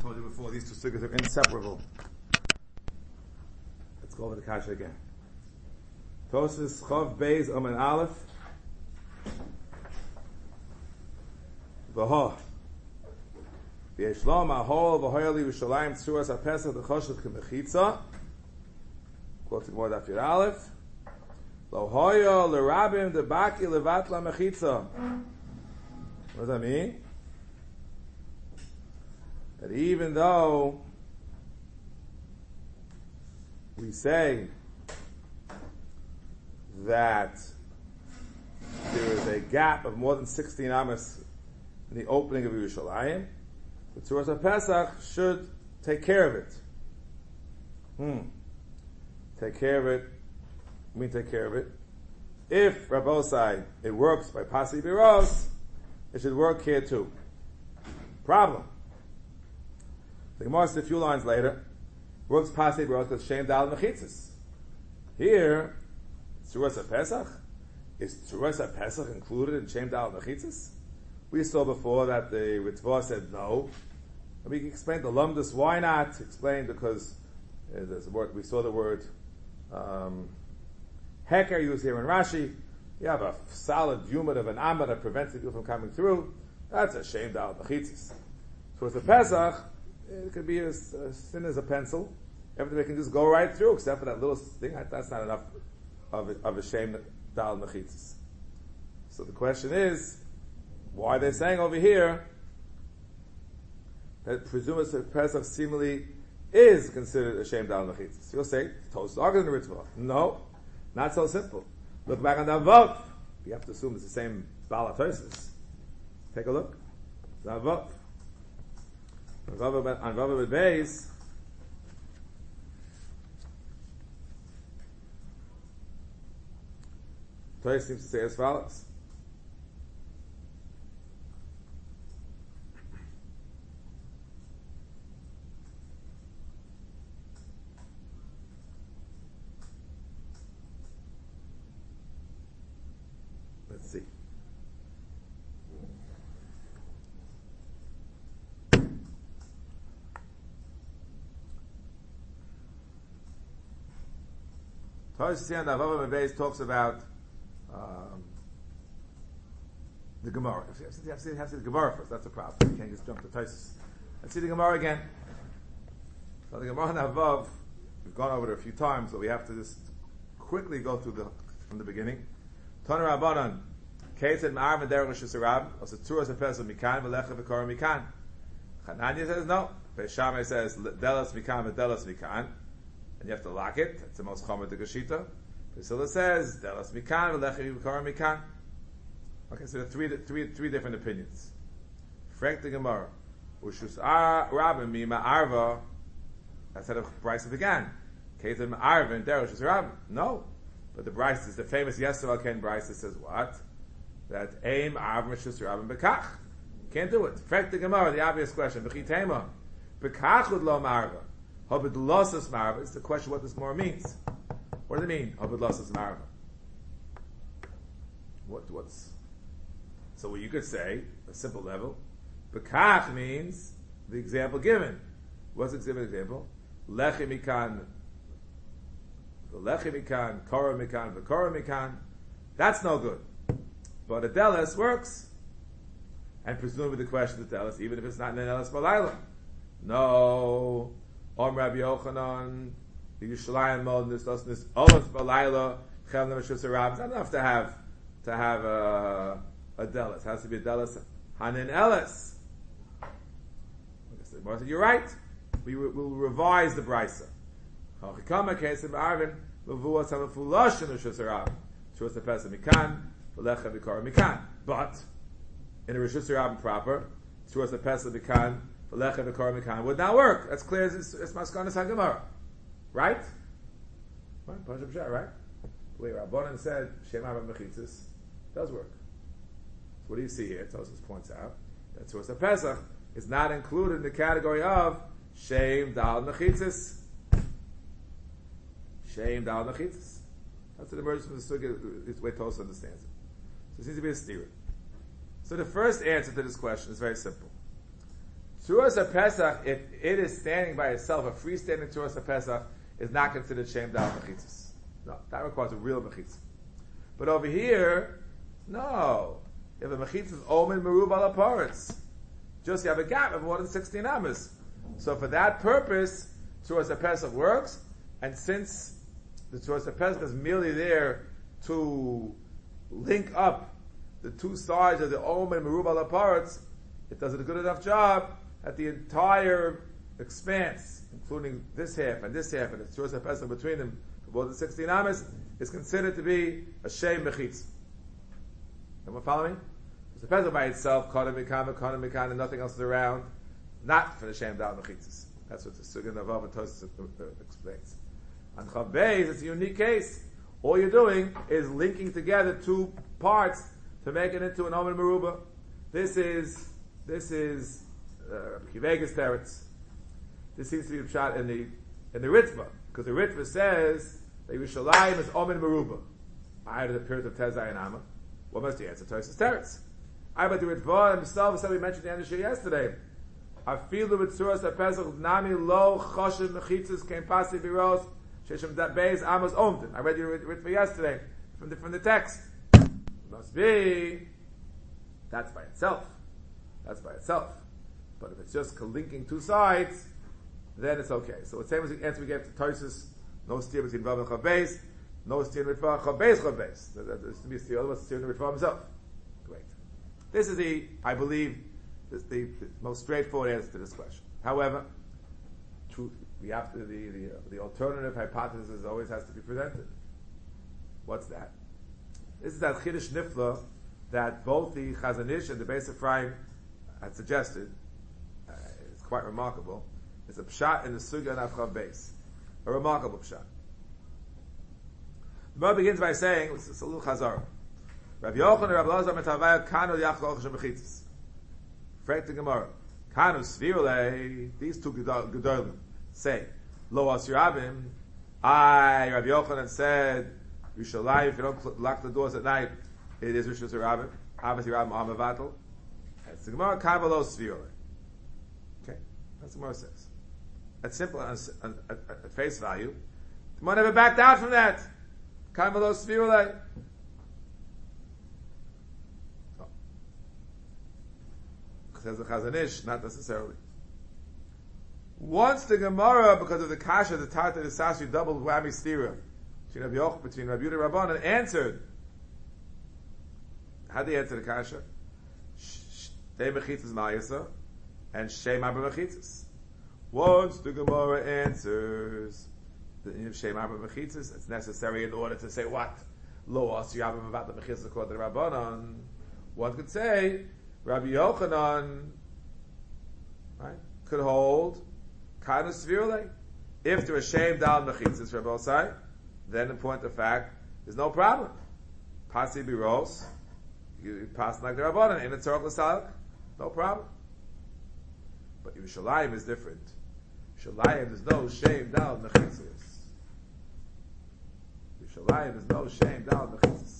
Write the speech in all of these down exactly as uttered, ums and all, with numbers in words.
told you before, these two sugyas are inseparable. Let's go over the kasha again. Tosas Chav Beis Omen Aleph V'ho V'yeshlam Ahol V'hoyali V'shalayim Tzuras HaPesach V'choshet K'mechitza quoting more Daf Yud Aleph Lo Hoyo L'Rabim Debaki Levatla Mechitza. What does that mean? That even though we say that there is a gap of more than sixteen amas in the opening of Yerushalayim, the Tzuras HaPesach should take care of it. Hmm. Take care of it. I mean take care of it. If, Rabbosai, it works by Pasi Biros, it should work here too. Problem. The Gemara says a few lines later, works Pasi Biros because Shem Dal Mechitzis. Here, Tzuras HaPesach? Is Tzuras HaPesach included in Shem Dal Mechitzis? We saw before that the Ritva said no. And we explained the Lumdus, why not? Explained because uh, there's a word, we saw the word um, Heker used here in Rashi. You have a solid yumad of an amma that prevents the people from coming through. That's a Shem Dal Mechitzis. Tzuras HaPesach, it could be as, as thin as a pencil. Everything can just go right through, except for that little thing. That's not enough of a, of a Shem Dal Mechitzis. So the question is, why are they saying over here that presumably Pesach seemingly is considered a Shem Dal Mechitzis? You'll say, Tosas argues in the Ritva. No, not so simple. Look back on the Avav. You have to assume it's the same Bala Tosas. Take a look. The Avav. On Vav Beis, Torah seems to say as follows. Let's see. Torah Beis talks about um, the Gemara. You have to, you have to, you have to see the Gemara first. That's a problem. You can't just jump to Tosas. Let's see the Gemara again. So the Gemara in Avav, we've gone over it a few times, but we have to just quickly go through the from the beginning. Tana Rabbanan, Keitzad Ma'ar V'derech Shusarab, also Tzuras HaPesach Mikan V'lecha V'kora Mikan. Chananya says no. Beis Shammai says Delas Mikan V'delas Mikan. And you have to lock it. That's the most chomer to Geshita. Priscilla says, Delas Mikan, V'lechi V'kara Mikan. Okay, so there are three, three, three different opinions. Frek the Gemara. Ushus Rabim Mima Arva. That's how the Brisa began. Ketan Ma'arva and Derosh is Rabim. No. But the Brisa is the famous Yesod Ken Brisa says what? That Aim Arva Shus Rabim Bekach. Can't do it. Frek the Gemara, the obvious question. V'chitema. Bekach would lo Ma'arva. Habid losses marva. It's the question what this more means. What does it mean? Habid losses marva. What what's so what you could say a simple level. Bekach means the example given. What's the example? Example lechi mikan, lechi mikan, kora mikan, v'kora mikan. That's no good. But a delis works, and presumably the question of the delis, even if it's not in an delis balayla. No. Om Rabbi Yochanan, the Yerushalayim Mod, this, this, this, Olaf Balayla, Chelna Meshus Arab. It's not enough to have, to have a, a delis. It has to be a delis. Hanin Elis. You're right. We will we'll revise the Brisa. Chachikama Kesim Arvin, Levuas HaMefulash Meshus Arab. Tzuras HaPesach Mikan, V'lecha V'kara Mikan. But, in a Reshus Arab proper, Tzuras HaPesach Mikan, V'lecha v'kora mikan would not work. That's clear as it's, it's Maskanas HaGemara. Right? Right? Pasha B'shah, right? The way Rabbanan said, Shem Arba Mechitzis, does work. So what do you see here? Tosas points out that Tzuras HaPesach is not included in the category of Shem Dal Mechitzis. Shem Dal Mechitzis. That's the emergence from the Sugya, it's the way Tosas understands it. So it seems to be a steer. So the first answer to this question is very simple. Tzuras HaPesach, if it is standing by itself, a freestanding Tzuras HaPesach is not considered Shem Dal Mechitzas. No, that requires a real Mechitzah. But over here, no. You have a Mechitzah Omen Merub Ala Paretz. Just you have a gap of more than sixteen amas. So for that purpose, Tzuras HaPesach works, and since the Tzuras HaPesach is merely there to link up the two sides of the Omen Merub Ala Paretz, it does a good enough job at the entire expanse, including this half and this half, and the Tzuras HaPesach between them, for more than sixteen amas, is considered to be a Shem Mechitz. Everyone follow me? The Pesach by itself, Kodem Mikam, Kodem Mikam, and nothing else is around, not for the Shem Dal Mechitzas. That's what the Sugan Navav and Tosas explains. On Chav Beis, it's a unique case. All you're doing is linking together two parts to make it into an Omen Meruba. This is, this is, uh, Kivegas Teretz. This seems to be shot in the, in the Ritva, because the Ritva says that Yerushalayim is Omen Meruba. I had the period of Tezai and Amma. What must you answer? Tosas Teretz. I but the Ritva himself said we mentioned the Andashir yesterday. I feel the Tzuras HaPesach Nami Lo Choshev Mechitzas Came Pasi Biros Sheshem Dat Beis Amos Omden. I read the Ritva yesterday from the from the text. It must be that's by itself. That's by itself. But if it's just linking two sides, then it's okay. So the same as the answer we get to Tosas, no steer between Vav and Chav Beis, no steer in Ritva, Chav Beis, Chav Beis. There's to be a steer, otherwise steer in the Ritva himself. Great. This is the, I believe, this, the, the most straightforward answer to this question. However, truth, we have to, the, the, the alternative hypothesis always has to be presented. What's that? This is that Chiddush Nifla that both the Chazon Ish and the Beis Ephraim had suggested. Uh, it's quite remarkable. It's a pshat in the Sugya and Avchav Beis. A remarkable pshat. The Gemara begins by saying, it's, it's a little chazara. Rav Yochanan and Rav Lazar Metavaya Kanu Yachloch Shem Mechitzas. Frank the Gemara. Kanu Svirule. These two Gedolim say, Lo As Yerabim. I, Rav Yochanan said, Yerushalayim, if you don't lock the doors at night, it is Rishus Yerabim. Havas Yerabim Amavatal. That's the Gemara. Kanu Lo Svirule. Okay, that's what the Gemara says. That's simple at, at, at face value. The Gemara never backed out from that. Kanu Lo Svirule. Says the Chazon Ish, not necessarily. Once the Gemara, because of the Kasha, the Tata, the Sasri, double whammy stira, between Rabbi Yoch, between Rabbi Yehuda and Rabbanan, answered. How did they answer the Kasha? Shtei Mechitzas Ma'yasa, and Shem Abba Mechitzas. Once the Gemara answers, the Shem Abba Mechitzas, it's necessary in order to say what? Lo Asi Abba Mevat Mechitzas according to Rabbanan. One could say, Rabbi Yochanan, right, could hold Kanu Svirule. If there is Shem Dal Mechitzas for both sides, then in point of fact, there's no problem. Pasi Biros, you pass like the Rabbanan, in a Tzorach L'Salak, no problem. But Yerushalayim is different. Yerushalayim, there's no Shem Dal Mechitzas. Yerushalayim, there's no Shem Dal Mechitzas.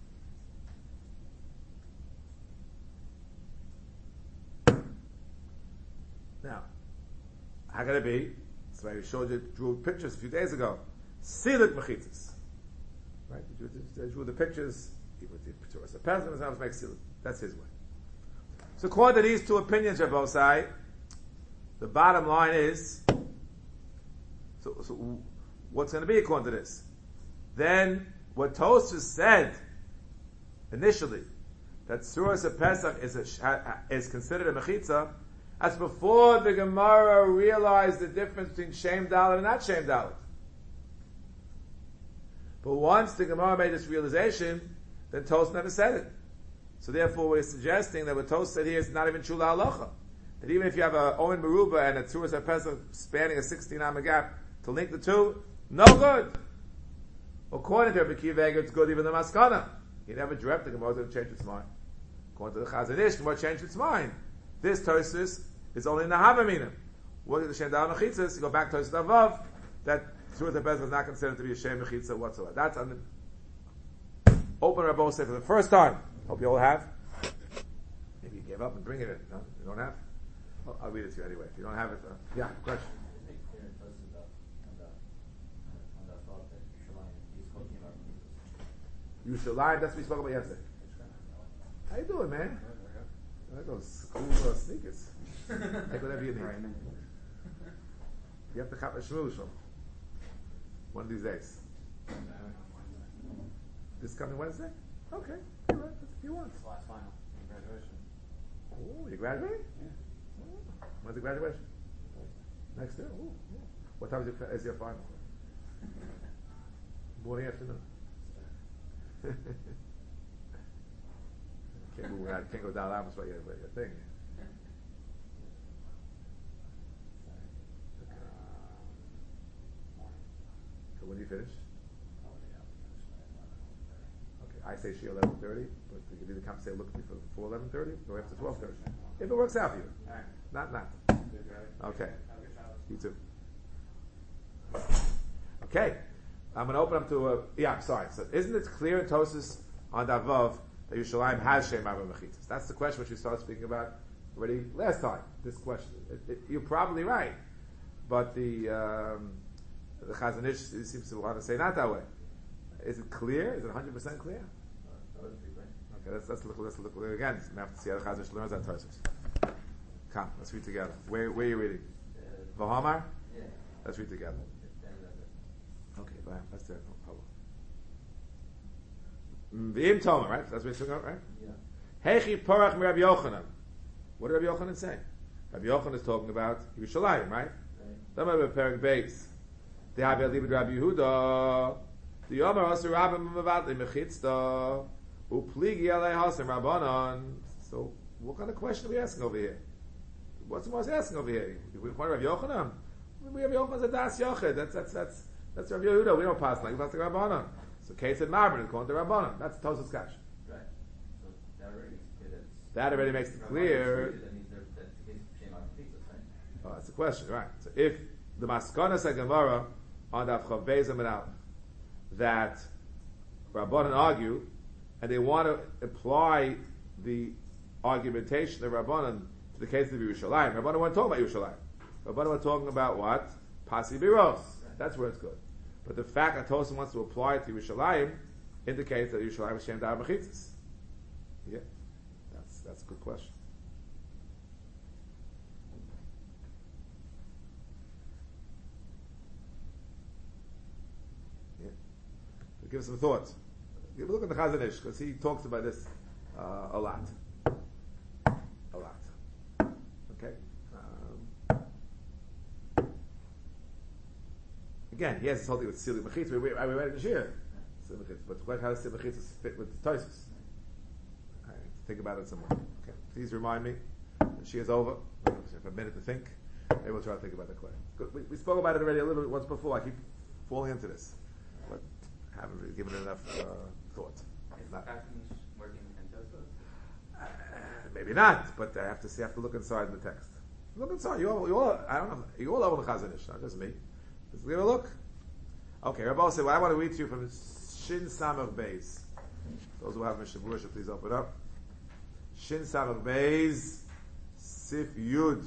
Now, how can it be? That's why we showed you, drew pictures a few days ago. Silik mechitzas. Right? You drew, drew the pictures, he put the picture as a peasant, and now make silik. That's his way. So according to these two opinions, Rabbosai, the bottom line is, so, so what's going to be according to this? Then, what Tosfos said, initially, that Tzuras HaPesach is, a, is considered a mechitza, that's before the Gemara realized the difference between Shem Dalet and not Shem Dalet. But once the Gemara made this realization, then Tosfos never said it. So therefore we're suggesting that what Tosfos said here is not even Shula Halacha. That even if you have a Omen Meruba and a Tzuras HaPesach spanning a sixteen amma gap to link the two, no good. According to Rabbi Akiva Eiger, it's good even the Maskana. He never dreamt the Gemara would change its mind. According to the Chazon Ish, the Gemara changed its mind. This Tosfos is only in the Havamina. What is the Shem Dal Mechitzas? You go back to Tosfos Avav, that Tzuras HaPesach is not considered to be a Shem Mechitza whatsoever. That's on the open Rabbosai for the first time. Hope you all have. Maybe you gave up and bring it in. No, you don't have. I'll, I'll read it to you anyway. If you don't have it, uh, yeah, question. You should lie. That's what we spoke about yesterday. How you doing, man? I like those cool uh, sneakers. Take whatever you need. You have to cut a shmoosh one of these days. This coming Wednesday? Okay. All right. That's if you want. It's last final. Graduation. Oh, you graduating? Yeah. Oh. When's the graduation? Next year? Ooh. Yeah. What time is your, is your final? Morning, afternoon? Can't move around, can't go down Amos by your, by your thing. So when do you finish? Okay, I say she eleven thirty, but you can either come say look before before eleven thirty or after twelve thirty. If it works out for you. Not not. Okay. You too. Okay. I'm going to open up to a, yeah, I'm sorry. So isn't it clear in Tosas on Davav that Yerushalayim has Shem Avram Mechitzas? That's the question which we started speaking about already last time. This question. It, it, you're probably right. But the, um, the Chazon Ish seems to want to say not that way. Is it clear? Is it one hundred percent clear? Okay, let's, let's look, let's look again. We have to see how the Chazon Ish learns that Tosas. Come, let's read together. Where, where are you reading? Vahamar? Yeah. Let's read together. Okay, fine. That's there. No problem. V'im Tomer, right? That's what we're talking about, right? Yeah. Hechi Porach mi Rabbi Yochanan. What did Rabbi Yochanan say? Rabbi Yochanan is talking about Yerushalayim, right? Then we have Perek Beis. The Havi Alibid Rabbi Yehuda. The Yomer Oser Rabbim Mavatli Mechitzda. Upligi Alei Hasim Rabbanon. So, what kind of question are we asking over here? What's the most asking over here? We point Rabbi Yochanan. We have Yochanan's a Das Yochid. That's that's that's. That's Rabbi Yehuda. We don't pass like that's the Rabbanon. So Kate said Marvin is going to Rabbanon. That's Tosas Kash. Right. So that already makes it clear. That already makes it clear. That means that's the case of Shem Avram Mechitzas, right? Oh, that's the question, right? So if the Maskana said Gemara on Daf Chav Beis Amud Aleph that Rabbanon argue and they want to apply the argumentation of Rabbanon to the case of Yerushalayim, Rabbanon weren't talking about Yerushalayim. Rabbanon were talking about what? Pasi Biros. That's where it's good. But the fact that Tosin wants to apply it to Yerushalayim indicates that Yerushalayim is Shem Da'ar Mechitzas. Yeah, that's that's a good question. Yeah, so give us some thoughts. Give a look at the Chazon Ish because he talks about this uh, a lot, a lot. Okay. Again, he has this whole thing with Sili Mechitz. We, we, we read it this year. But the question how does Sili Mechitz fit with the Tosfos? Right, think about it some more. Okay. Please remind me. The Shia is over. We have a minute to think. Maybe we'll try to think about the question. We, we spoke about it already a little bit once before. I keep falling into this. But haven't really given it enough uh, thought. Is not, working in Tosfos? uh, maybe not, but I have to see, I have to look inside the text. Look inside. You all, you all I don't know. You all over the Chazon Ish, not just me. Let's give a look. Okay, Rabbi said, well, I want to read to you from Shin Samach Beis. Those who have Mishnah Berurah, please open up. Shin Samach Beis, Sif Yud.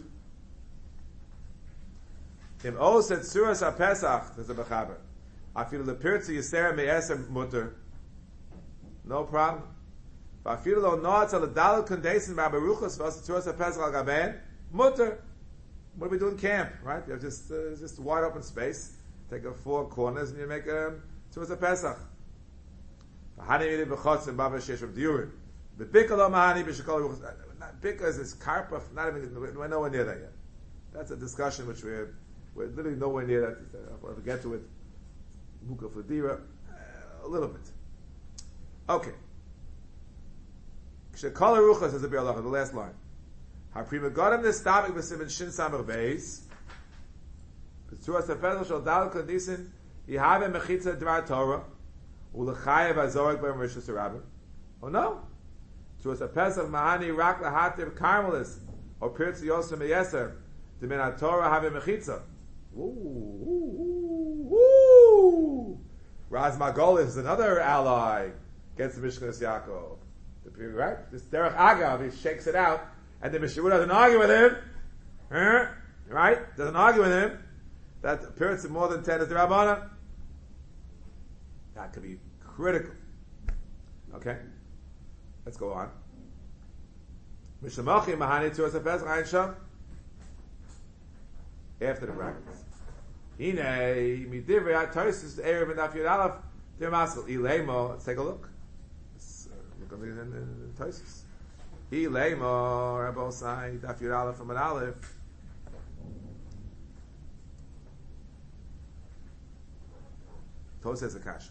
Im O said Suras HaPesach, there's a Mechaber. I feel the Pirtzi Yisera Me'eser Mutter. No problem. I feel lo Noatz al Dalal Kondesin Ma'abaruchas V'as Suras HaPesach Al Gaben Mutter. What do we do in camp, right? You have just uh, just wide open space. Take a four corners and you make a towards a Pesach. The Bikala Mahani Bishakol Bika is this karpa, not even we're nowhere near that yet. That's a discussion which we're we're literally nowhere near that. I'll have to get to it. Muka Fladira, a little bit. Okay. Shekala Ruchas is a Bialacha, the last line. HaPrima Godam Nestabik B'Simen Shin Samach Beis B'Tzuras HaPesach Shal Dal Kondisin Yihave Mechitza Dvar Torah U'Lechayev HaZorek B'Em Rishus HaRabbim. Oh no! Tzuras HaPesach Mahani Rak Lahativ Karmelis or Pirtzi Yosem Meyeser D'Min HaTorah Have Mechitza. Ooh, ooh, ooh. Raz Magolis is another ally against the Mishkanas Yaakov. Right? This Derech Agav, he shakes it out. And the Mishnah doesn't argue with him. Eh? Right? Doesn't argue with him that appearance of more than ten is the Rabbana. That could be critical. Okay? Let's go on. Mishamachi Mahani to us a Pesach Ayin Sham. After the brackets. Hine Midivrei Tosis Erev and Daf Yud Aleph Dir Maskal Ilemo. Let's take a look. Let's uh, look on the, the, the Tosis. Ilemo Rabbi Sai Daf Yud Aleph from an Aleph. Tosis says a kasha.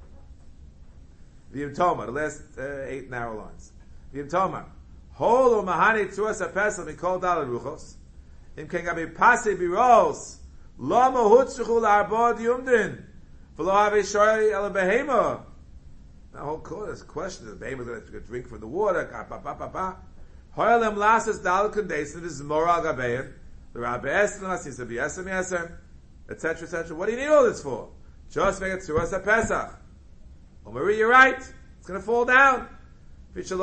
V'im Toma, the last uh, eight narrow lines. V'im Toma, Holo Mahani Tzuas HaPesach Mikol Dalad Ruchos, Im Ken Gabi Pasi Biros, Lo Mahutzuchu La'arbod Yumdin, V'lo Havi Shori Ela Behema. Now, whole court is a question, the behemoth is going to drink from the water, ka pa pa pa pa. Hoylem Lasas Dalad Kundesin, this is Moral Gabein, the Rabbi Esem, Lasis Rabbi Esem Yesem, et cetera, et cetera. What do you need all this for? Just make it Tzuas HaPesach. Oh, Marie, you're right. It's going to fall down. Also,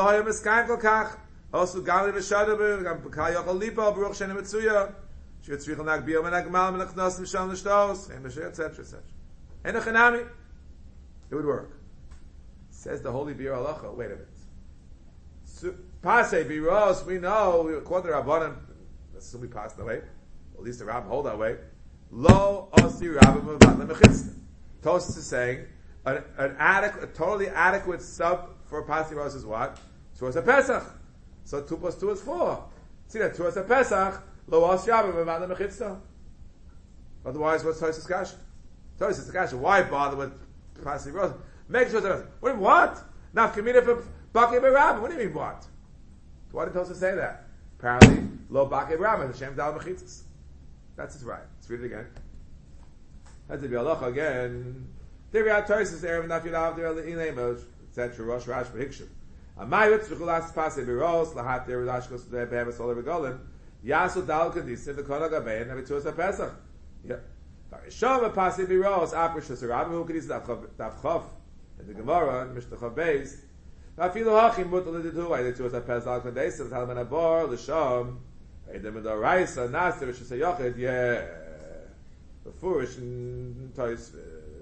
Gamli V'Shadabu, Gam B'Kal Yochel Lipo, Baruch Sheni Mitzuya, Shir Tzrichel Nagbiel Menagmal Menachnos Mishal Nishtos, et cetera, et cetera. Enochanami. It would work. Says the Holy Bir Halacha. Wait a minute. Pasei Biros, we know, we according to Rabbanim, let's assume we passed away. At least the Rabbim hold that way. Lo Osi Rabbim Mavad Lemechitzta. Tosfos is saying, An, an adequate, a totally adequate sub for a Pasi Ros is what? Tzuras HaPesach. So two plus two is four. See that Tzuras HaPesach, lo as Shabbat v'mad lemechitzta. Otherwise, what's Tosfos Kasha? Tosfos Kasha. Why bother with Pasi Ros? Make sure that. What? What? Now, Kamina for Baki B'Rabba. What do you mean what? Why did Tosfos say that? Apparently, lo Baki B'Rabba, Hashem dal mechitzas. That's it right. Let's read it again. That's the Bialacha again. There we are. Tosis Erev Nafil Avdir Le'ilemos, et cetera. Rosh Rash V'Hikshim. Amayut Z'chulas Pasei B'Ros Lahat Der Rashkos Be'Be'Bes Oler V'Golim Yasu Dal Kadisim V'Kona Gabein V'Tzuas HaPesach. Yeah. Shom Pasei B'Ros Aprishus Rabbi Hu Kadis Daf Chof in the Gemara in Mishnah Chav Beis. Nafilu Hachim Mutal Liditu V'Ayde Tzuas HaPesach Kadisim V'Talman Abor L'Shom Eidem Edoraisa Nasir Rishus HaYochid. Yeah. The Furish and Tosis.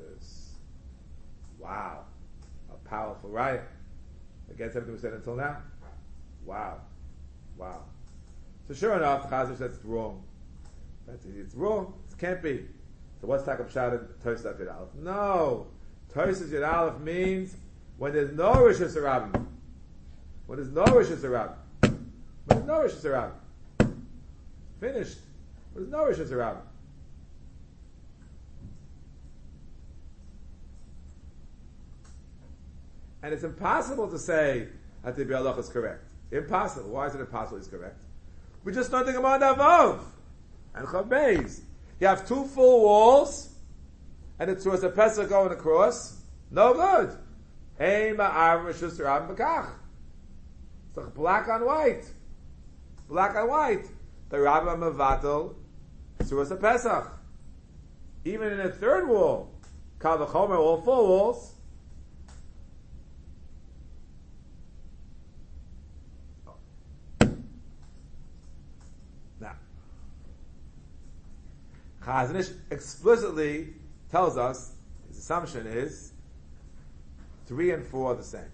Wow. A powerful riot against everything we said until now. Wow. Wow. So sure enough, the Chazal says it's wrong. That's it. It's wrong. It can't be. So what's Takab Shad Tosis Yud Aleph? No. Tosis Yud Aleph means when there's no Rishus Harabim. When there's no Rishus Harabim. When there's no Rishus Harabim. Finished. When there's no Rishus Harabim. And it's impossible to say that the Bialacha is correct. Impossible. Why is it impossible? He's correct. We just don't think about Avov and Chav Beis. You have two full walls, and it's towards a Pesach going across. No good. Hey ma'av rishus rabim b'kach. It's like black on white. Black on white. The Rabbah Mavatal towards a Pesach. Even in a third wall, Kal v'chomer, all four walls. Chazon Ish explicitly tells us, his assumption is, three and four are the same.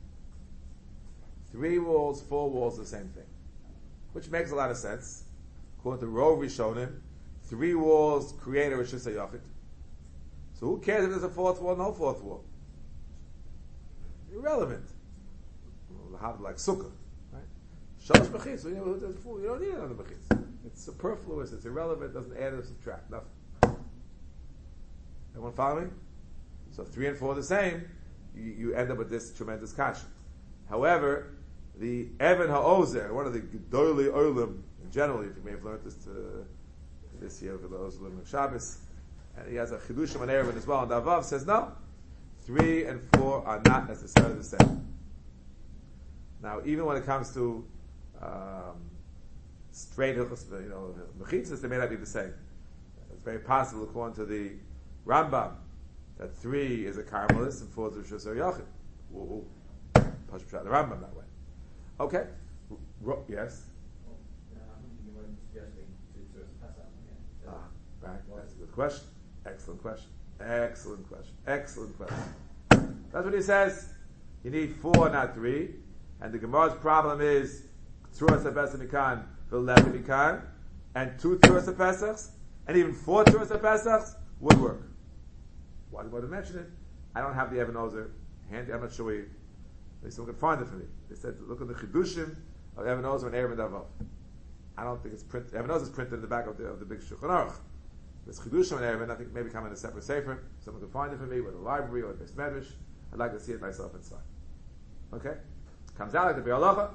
Three walls, four walls, the same thing. Which makes a lot of sense. According to Rov Rishonim, three walls create a Rishus HaYochid. So who cares if there's a fourth wall, no fourth wall? Irrelevant. We'll have like Sukkah, right? Shalosh Mechitz, you don't need another Mechitz. It's superfluous, it's irrelevant, doesn't add or subtract, nothing. Everyone follow me? So if three and four are the same, you, you end up with this tremendous kasha. However, the Evan HaOzer, one of the Gedolei Olim, in general, if you may have learned this to, this year for the Olim of Shabbos, and he has a Chidushim on Erev as well, and Davav says no, three and four are not necessarily the same. Now, even when it comes to um, straight, you know, mechitzas, they may not be the same. It's very possible, according to the Rambam, that three is a Carmelist and four is a Rishus HaYochid. We'll push the Rambam that way. Okay. Ro- yes? Well, uh, I'm thinking about suggesting question. Excellent question. Excellent question. Excellent question. That's what he says. You need four, not three. And the Gemara's problem is Tzuras HaPesach Mikan, V'lechi Mikan, and two Tzuras HaPesachs, and even four Tzuras HaPesachs would work. Why do you want to mention it? I don't have the Even Ozer handy. I'm not sure where someone can find it for me. They said, look at the Chidushim of Even Ozer and Erev Davav. I don't think it's printed. Even Ozer is printed in the back of the, of the big Shulchan Aruch. There's Chidushim and Erev, I think maybe come in a separate sefer. Someone can find it for me, with a library or a Beis Medrash. I'd like to see it myself inside. Okay? Comes out like the Be'alacha.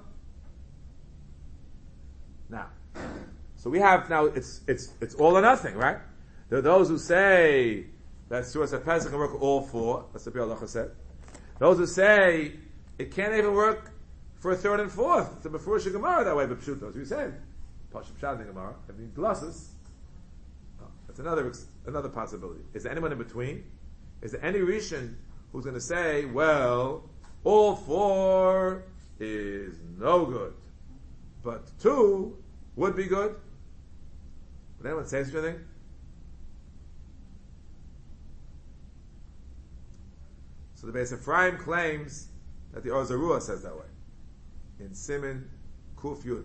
Now, so we have now, it's it's it's all or nothing, right? There are those who say that Tzuras HaPesach can work all four. That's what Be'alacha said. Those who say it can't even work for a third and fourth. It's a Mefurish Gemara that way, but Pshuto, as we said. Pashut Pshat in Gemara. If he glosses, oh, that's another another possibility. Is there anyone in between? Is there any Rishon who's going to say, well, all four is no good, but two would be good? Would anyone say such a thing? So the Beis Ephraim claims that the Or Zarua says that way. In Siman Kuf Yud.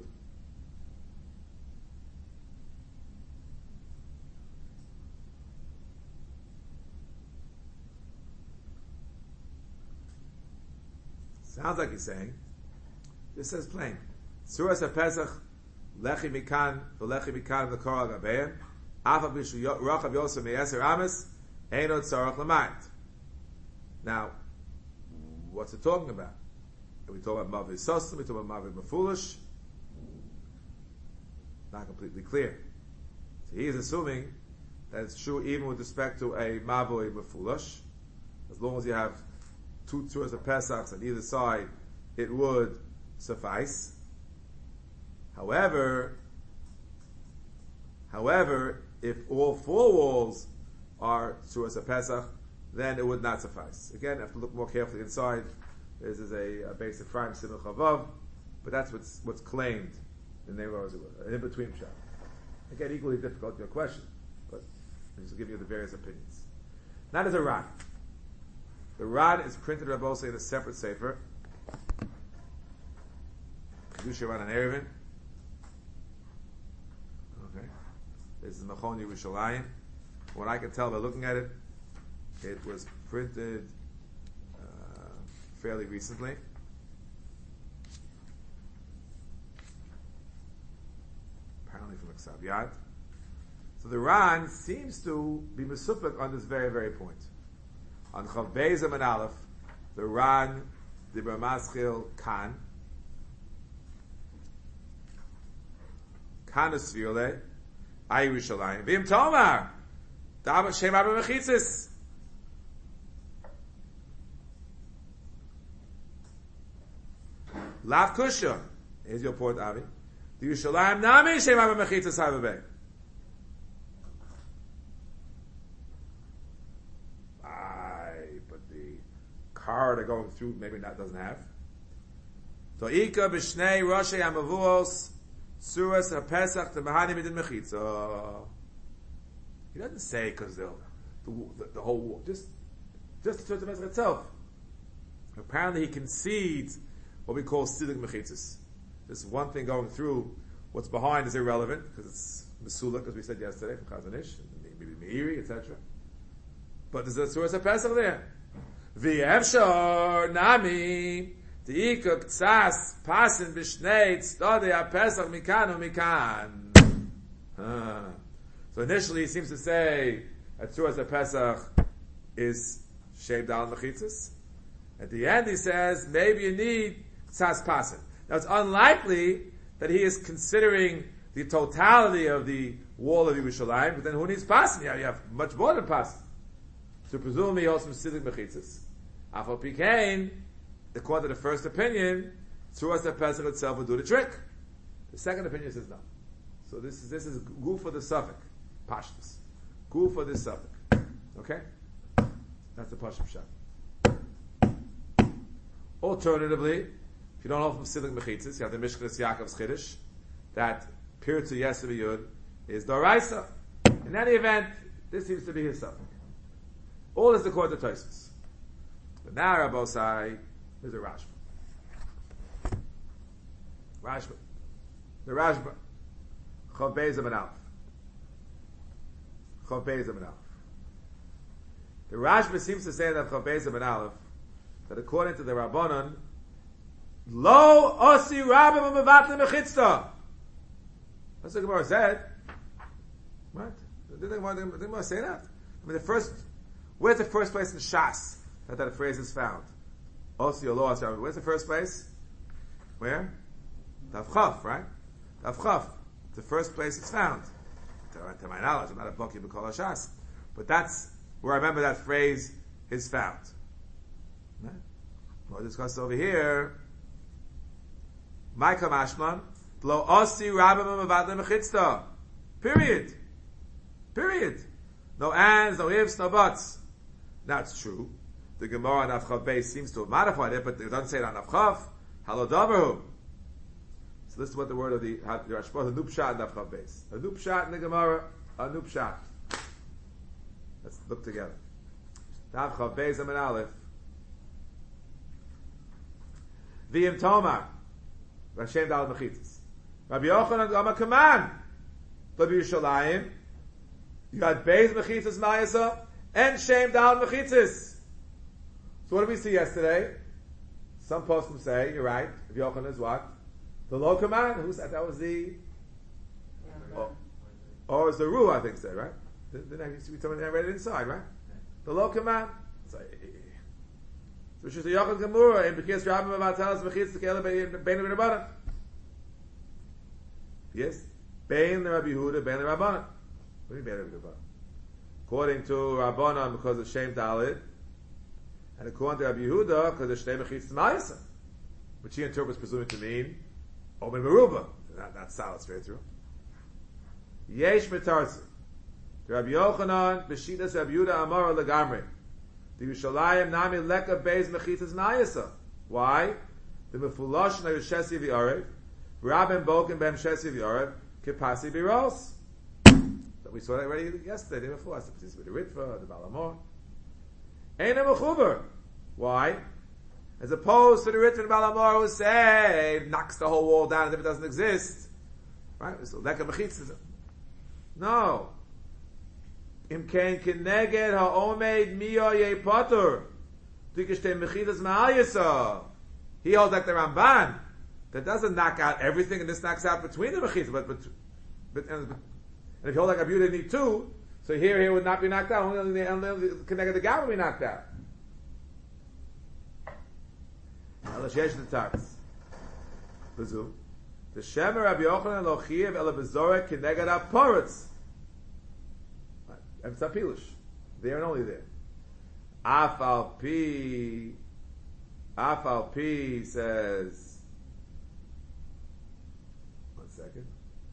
Sounds like he's saying, this says plain. Tzuras HaPesach, lechi mikan, v'lechi mikan v'kor al-gabeim, afa b'shu rachav yosef me'eser ames, eino tzarach l'mayit. Now, what's it talking about? Are we talking about Mavi Sosim? Are we talking about Mavi Mefulish? Not completely clear. So he is assuming that it's true even with respect to a Mavoi Mefulish. As long as you have two Tzuras of Pesachs on either side, it would suffice. However, however, if all four walls are Tzuras of Pesach, then it would not suffice. Again, I have to look more carefully inside. This is a, a basic frame, Simul Chavav, but that's what's what's claimed in the name of in between Pshat. Again, equally difficult your question, but I'm just giving you the various opinions. Now there's a Ran. The Ran is printed Rabbosai in a separate sefer. Kedusha Ran and Erevin. Okay. This is Machon Yerushalayim. What I can tell by looking at it, it was printed uh, fairly recently. Apparently from Aksav Yad. So the Ran seems to be mesupik on this very, very point. On Chav Beis and Aleph, the Ran, the Bramaschil, Kan, Kan Esviole, Ayushalayim, Vim Tomar, Dabat Shem Abba Mechitzis. Lav Kusha. Here's your point, Avi. The Yushalayim Nami Shem Abba Mechitzis Havabeh. Car they're going through, maybe that doesn't have. So Ika b'shnei Roshei Amavuos Tzuras HaPesach T'Mahani B'din Mechitza. He doesn't say because the, the, the whole just just the Tzuras HaPesach itself. Apparently he concedes what we call Sidik Mechitzas. This one thing going through, what's behind is irrelevant because it's Mesulik, as we said yesterday from Chazanish, maybe Meiri, et cetera. But there's a Tzuras HaPesach there. V'yevshor nami T'ika k'tzas pasin b'shnei tztodei ha'pesach mikan u'mikan. Ah. So initially he seems to say that Tzuras HaPesach is shaved down mechitzas. At the end he says maybe you need k'tzas pasin. Now it's unlikely that he is considering the totality of the wall of Yerushalayim, but then who needs pasin? Yeah, you have much more than pasin. So presumably he also specific mechitzas. Afal Pikain, according to the first opinion, Tzuras HaPesach itself will do the trick. The second opinion says no. So this is this is gu for the suffix, pashtus. Gu for this suffix. Okay, that's the pashut pshat. Alternatively, if you don't know from Silik Mechitzis, you have the Mishkas Yaakov's Chiddush that Pirtu Yesef Yud is Doraisa. In any event, This seems to be his suffix. All is according to Tosfos. But now Rabbosai is a Rashba. Rashba. The Rashba. Chav Beis Amud Aleph. Chav Beis Amud Aleph. The Rashba seems to say that Chav Beis Amud Aleph, that according to the Rabbanon, Lo osi rabbim u'mevatlim mechitzta. That's what the Gemara said. Right? Didn't the Gemara, didn't the Gemara say that? I mean, the first, where's the first place in Shas that that phrase is found? Osi or lo osi rabbim. Where's the first place? Where? Tav Chaf, right? Tav Chaf. The first place it's found. To, to my knowledge, I'm not a Baki B'Kol HaShas. But that's where I remember that phrase is found. Right? We'll discuss over here. Maika Mashman, Lo Osi Rabbim U'Mevatlim Mechitzta. Period. Period. No ands, no ifs, no buts. Now it's true. The Gemara on Avchav Beis seems to have modified it, but it doesn't say it on Avchav. Halo Davarhu. So this is what the word of the the Rashba, the Nupshat in Avchav Beis. A Nupshat in the Gemara, a Nupshat. Let's look together. Avchav Beis Amud Aleph. V'im Tomar. Rashem Dal Mechitzas. Rabbi Yochanan Gama Kaman. Rabbi Yerushalayim. You got Beis Mechitzas Mayasa and Shem Dal Mechitzas. So what did we see yesterday? Some poskim say, you're right, Rabbi Yochanan is what? The Lo Kaman. Who said that was the... Oh, or was the Ru, I think said, right? Didn't I used to be someone that read it inside, right? The Lo Kaman. So, which is the Yochanan Gemura in Bekias Rabbim Mavatas Mechitzas Ke'ela Bein Rabbanan. Yes, Bein the Rabbi Yehuda, Bein the Rabbanan. What do you mean Bein the Rabbanan? According to Rabbanan, because of Shem Dalid, and according to Rabbi Yehuda, because of Shnei Mechitzas Ma'isa, which he interprets presuming to mean Omen Meruba. That, that's solid straight through. Yesh Metarzi. Rabbi Yochanan, Beshidas Rabbi Yehuda Amar Legamre. The Yerushalayim Nami Leka Beis Mechitzas Ma'isa. Why? The Mefulash Na Yushesi V'Arev, Rabin Boken Bem Shesi V'Arev, Kipasi Biros. But we saw that already yesterday, day before. I said, this with the Ritva, the Balamor. Ain't a Mechuber. Why? As opposed to the Ritva and Balamor who say, knocks the whole wall down as if it doesn't exist. Right? So Leka Mechitzas. No. Im kein keneged ha'omed miyo yepatur. Dikishte mechidas ma'ayisa. He holds like the Ramban. That doesn't knock out everything, and this knocks out between the mechidas. But, but, but, and, and if you hold like a beauty need two, so here, here would not be knocked out. Only the, only the keneged the gal would be knocked out. Alashesh the tax. Bezu. The Shemer Rabbi Yochanan lo chiev ela bezorek keneged ha'poretz. And Tzapilush. There and only there. Afal P. Afal P says. One second.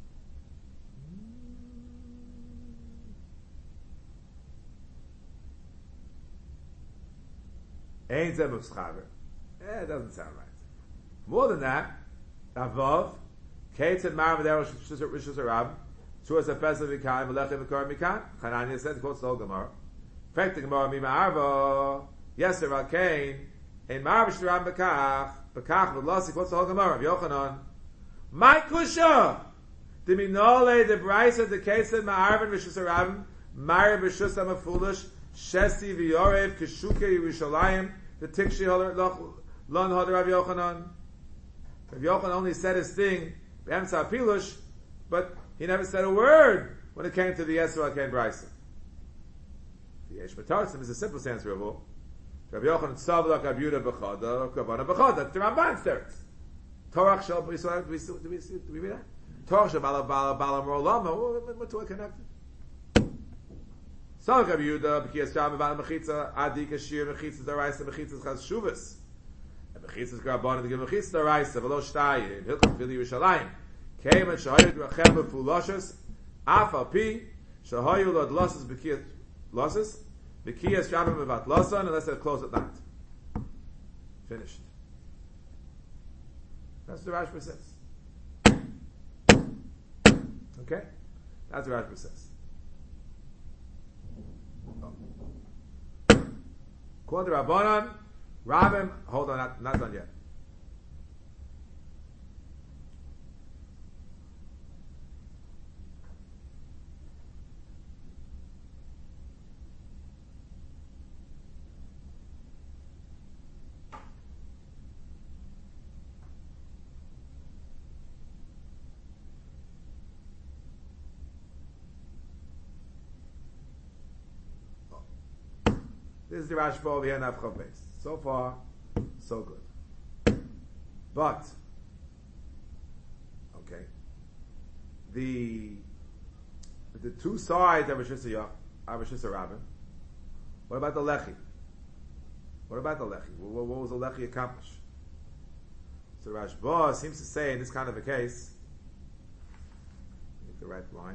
Ein Zeh Muschaber. Eh, it doesn't sound right. More than that, Avav, Kate and Mara Madero Rishus Arab. Suas a pesach v'kayim v'lechem v'kar mikan. Chananya said, quotes the whole Gemara. Fact the Gemara mima arva. Yes, there are kain. In Marav sh'ram b'kach. B'kach v'lasi, quotes the whole Gemara. Yochanan. My kusha. Diminole the brisa the kesed ma'arvin v'shus arabim. Mari v'shus amafulish. Shesi v'yorev kishuke Yerushalayim. The tikshi lon hodar Rav Yochanan. Rav Yochanan only said his thing. B'emtza pilush. But he never said a word when it came to the Yesra Ken Brisa. The Yesh Matarsim is a simple answer of all. Rabbi Yochanan Tzavlak Abuda B'chada, Kabana B'chada. That's the Ramban says. Torach Shal, we saw, do we do we do we read that? Torach Shal Bala Bala Bala Morolama. What's all connected? Tzavlak Abuda B'kiyas Sham B'ala Mechitza Adi Kashir Mechitza Daraisa Mechitza Chaz Shuvas. And Mechitza Karabana to give Mechitza Daraisa V'lo Shtayim Hilchot V'li Yerushalayim. Came and Shahayu Rachem B'Fuloshes Afal Pi Shahayu Lod Losses B'kiyas Losses B'kiyas Shabbat Mevat Losan unless they're closed at night. Finished. That's what the Rashba says. Okay? That's what the Rashba says. According to Rabbanan, Rabbim, hold on, not, not done yet. This is the Rashba over here in Avchav Beis. So far, so good. But, okay, the the two sides of Rishisa Rabbin. What about the Lechi? What about the Lechi? What, what was the Lechi accomplish? So Rashba seems to say in this kind of a case, get the right line.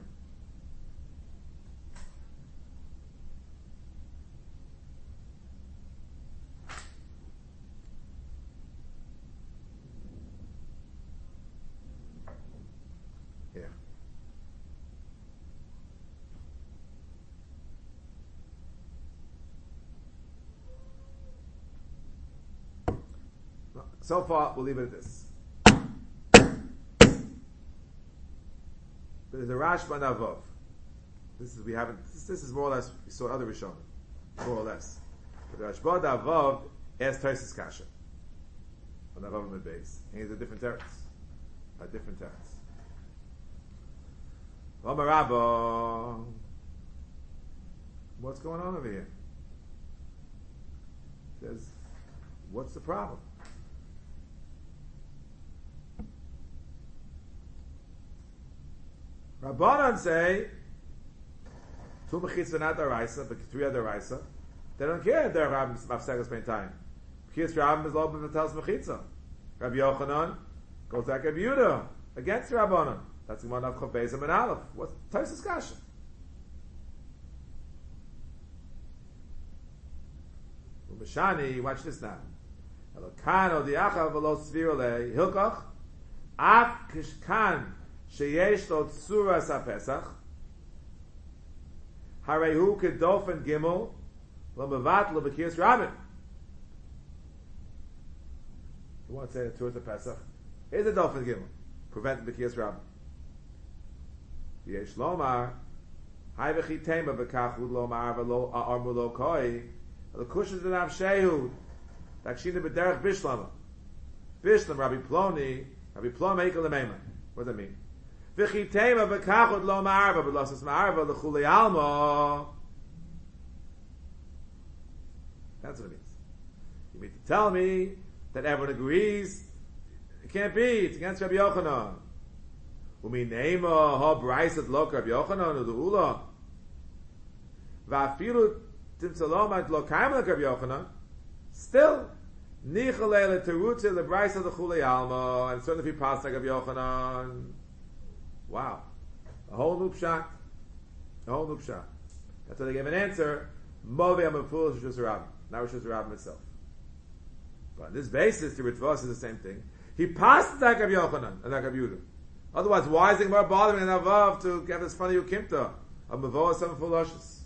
So far, we'll leave it at this. But there's a Rashba Navov. This is we haven't. This, this is more or less we saw other Rishonim, more or less. But the Rashba Navov asks Tosis Kasha on Navov and base. And he's a different terrace, a different terrace. Omar Rabba, what's going on over here? Says, what's the problem? Rabbanan say two mechitzah not daraisa, but three are daraisa. They don't care if they're mafsegas pain time. Mechitz Rabbim is lo b'vatel's mechitzah. Rabbi Yochanan goes back Rabbi Yehuda against Rabbanan. That's the one of Chav Beis and Aleph. What's Tosis Kasha? Umeshani, watch this now. Elokano diachav v'lo tzvirole hilkach af kishkan sheyesh lo tzuras haPesach harehu kedofen gimel lo mevat lo b'kiyas Rabbin. You want to say the tzuras haPesach? Is a dofen gimel prevent b'kiyas Rabbin? Yesh lomar hay v'chitema b'kach ud lomar v'lo armu lo koi the kushas in Avshehu Takshina b'derech bishlama bishlam Rabbi Ploni Rabbi Plom eikel lemeima. What does that mean? V'chitema b'kachud lo ma'arva b'losas ma'arva l'chulei alma. That's what it means. You mean to tell me that everyone agrees it can't be, it's against Rabbi Yochanan. Umi neima ha b'raisat lo Rabbi Yochanan u'du'ula v'afilu timtzalomat lo kaim lo Rabbi Yochanan. Still, nichalei leterutze lebraisa l'chulei alma, and certainly if he passed like Rabbi Yochanan. Wow, a whole new pshat, a whole new pshat. That's why they gave an answer. Movi amaful Rishus Rabbim, not Rishus Rabbim itself. But on this basis, the Ritvos is the same thing. He passed like Rabbi Yochanan and like Rabbi Yehuda. Otherwise, why is it more bothering an avav to get this funny ukimta of mavoah some fuloshes?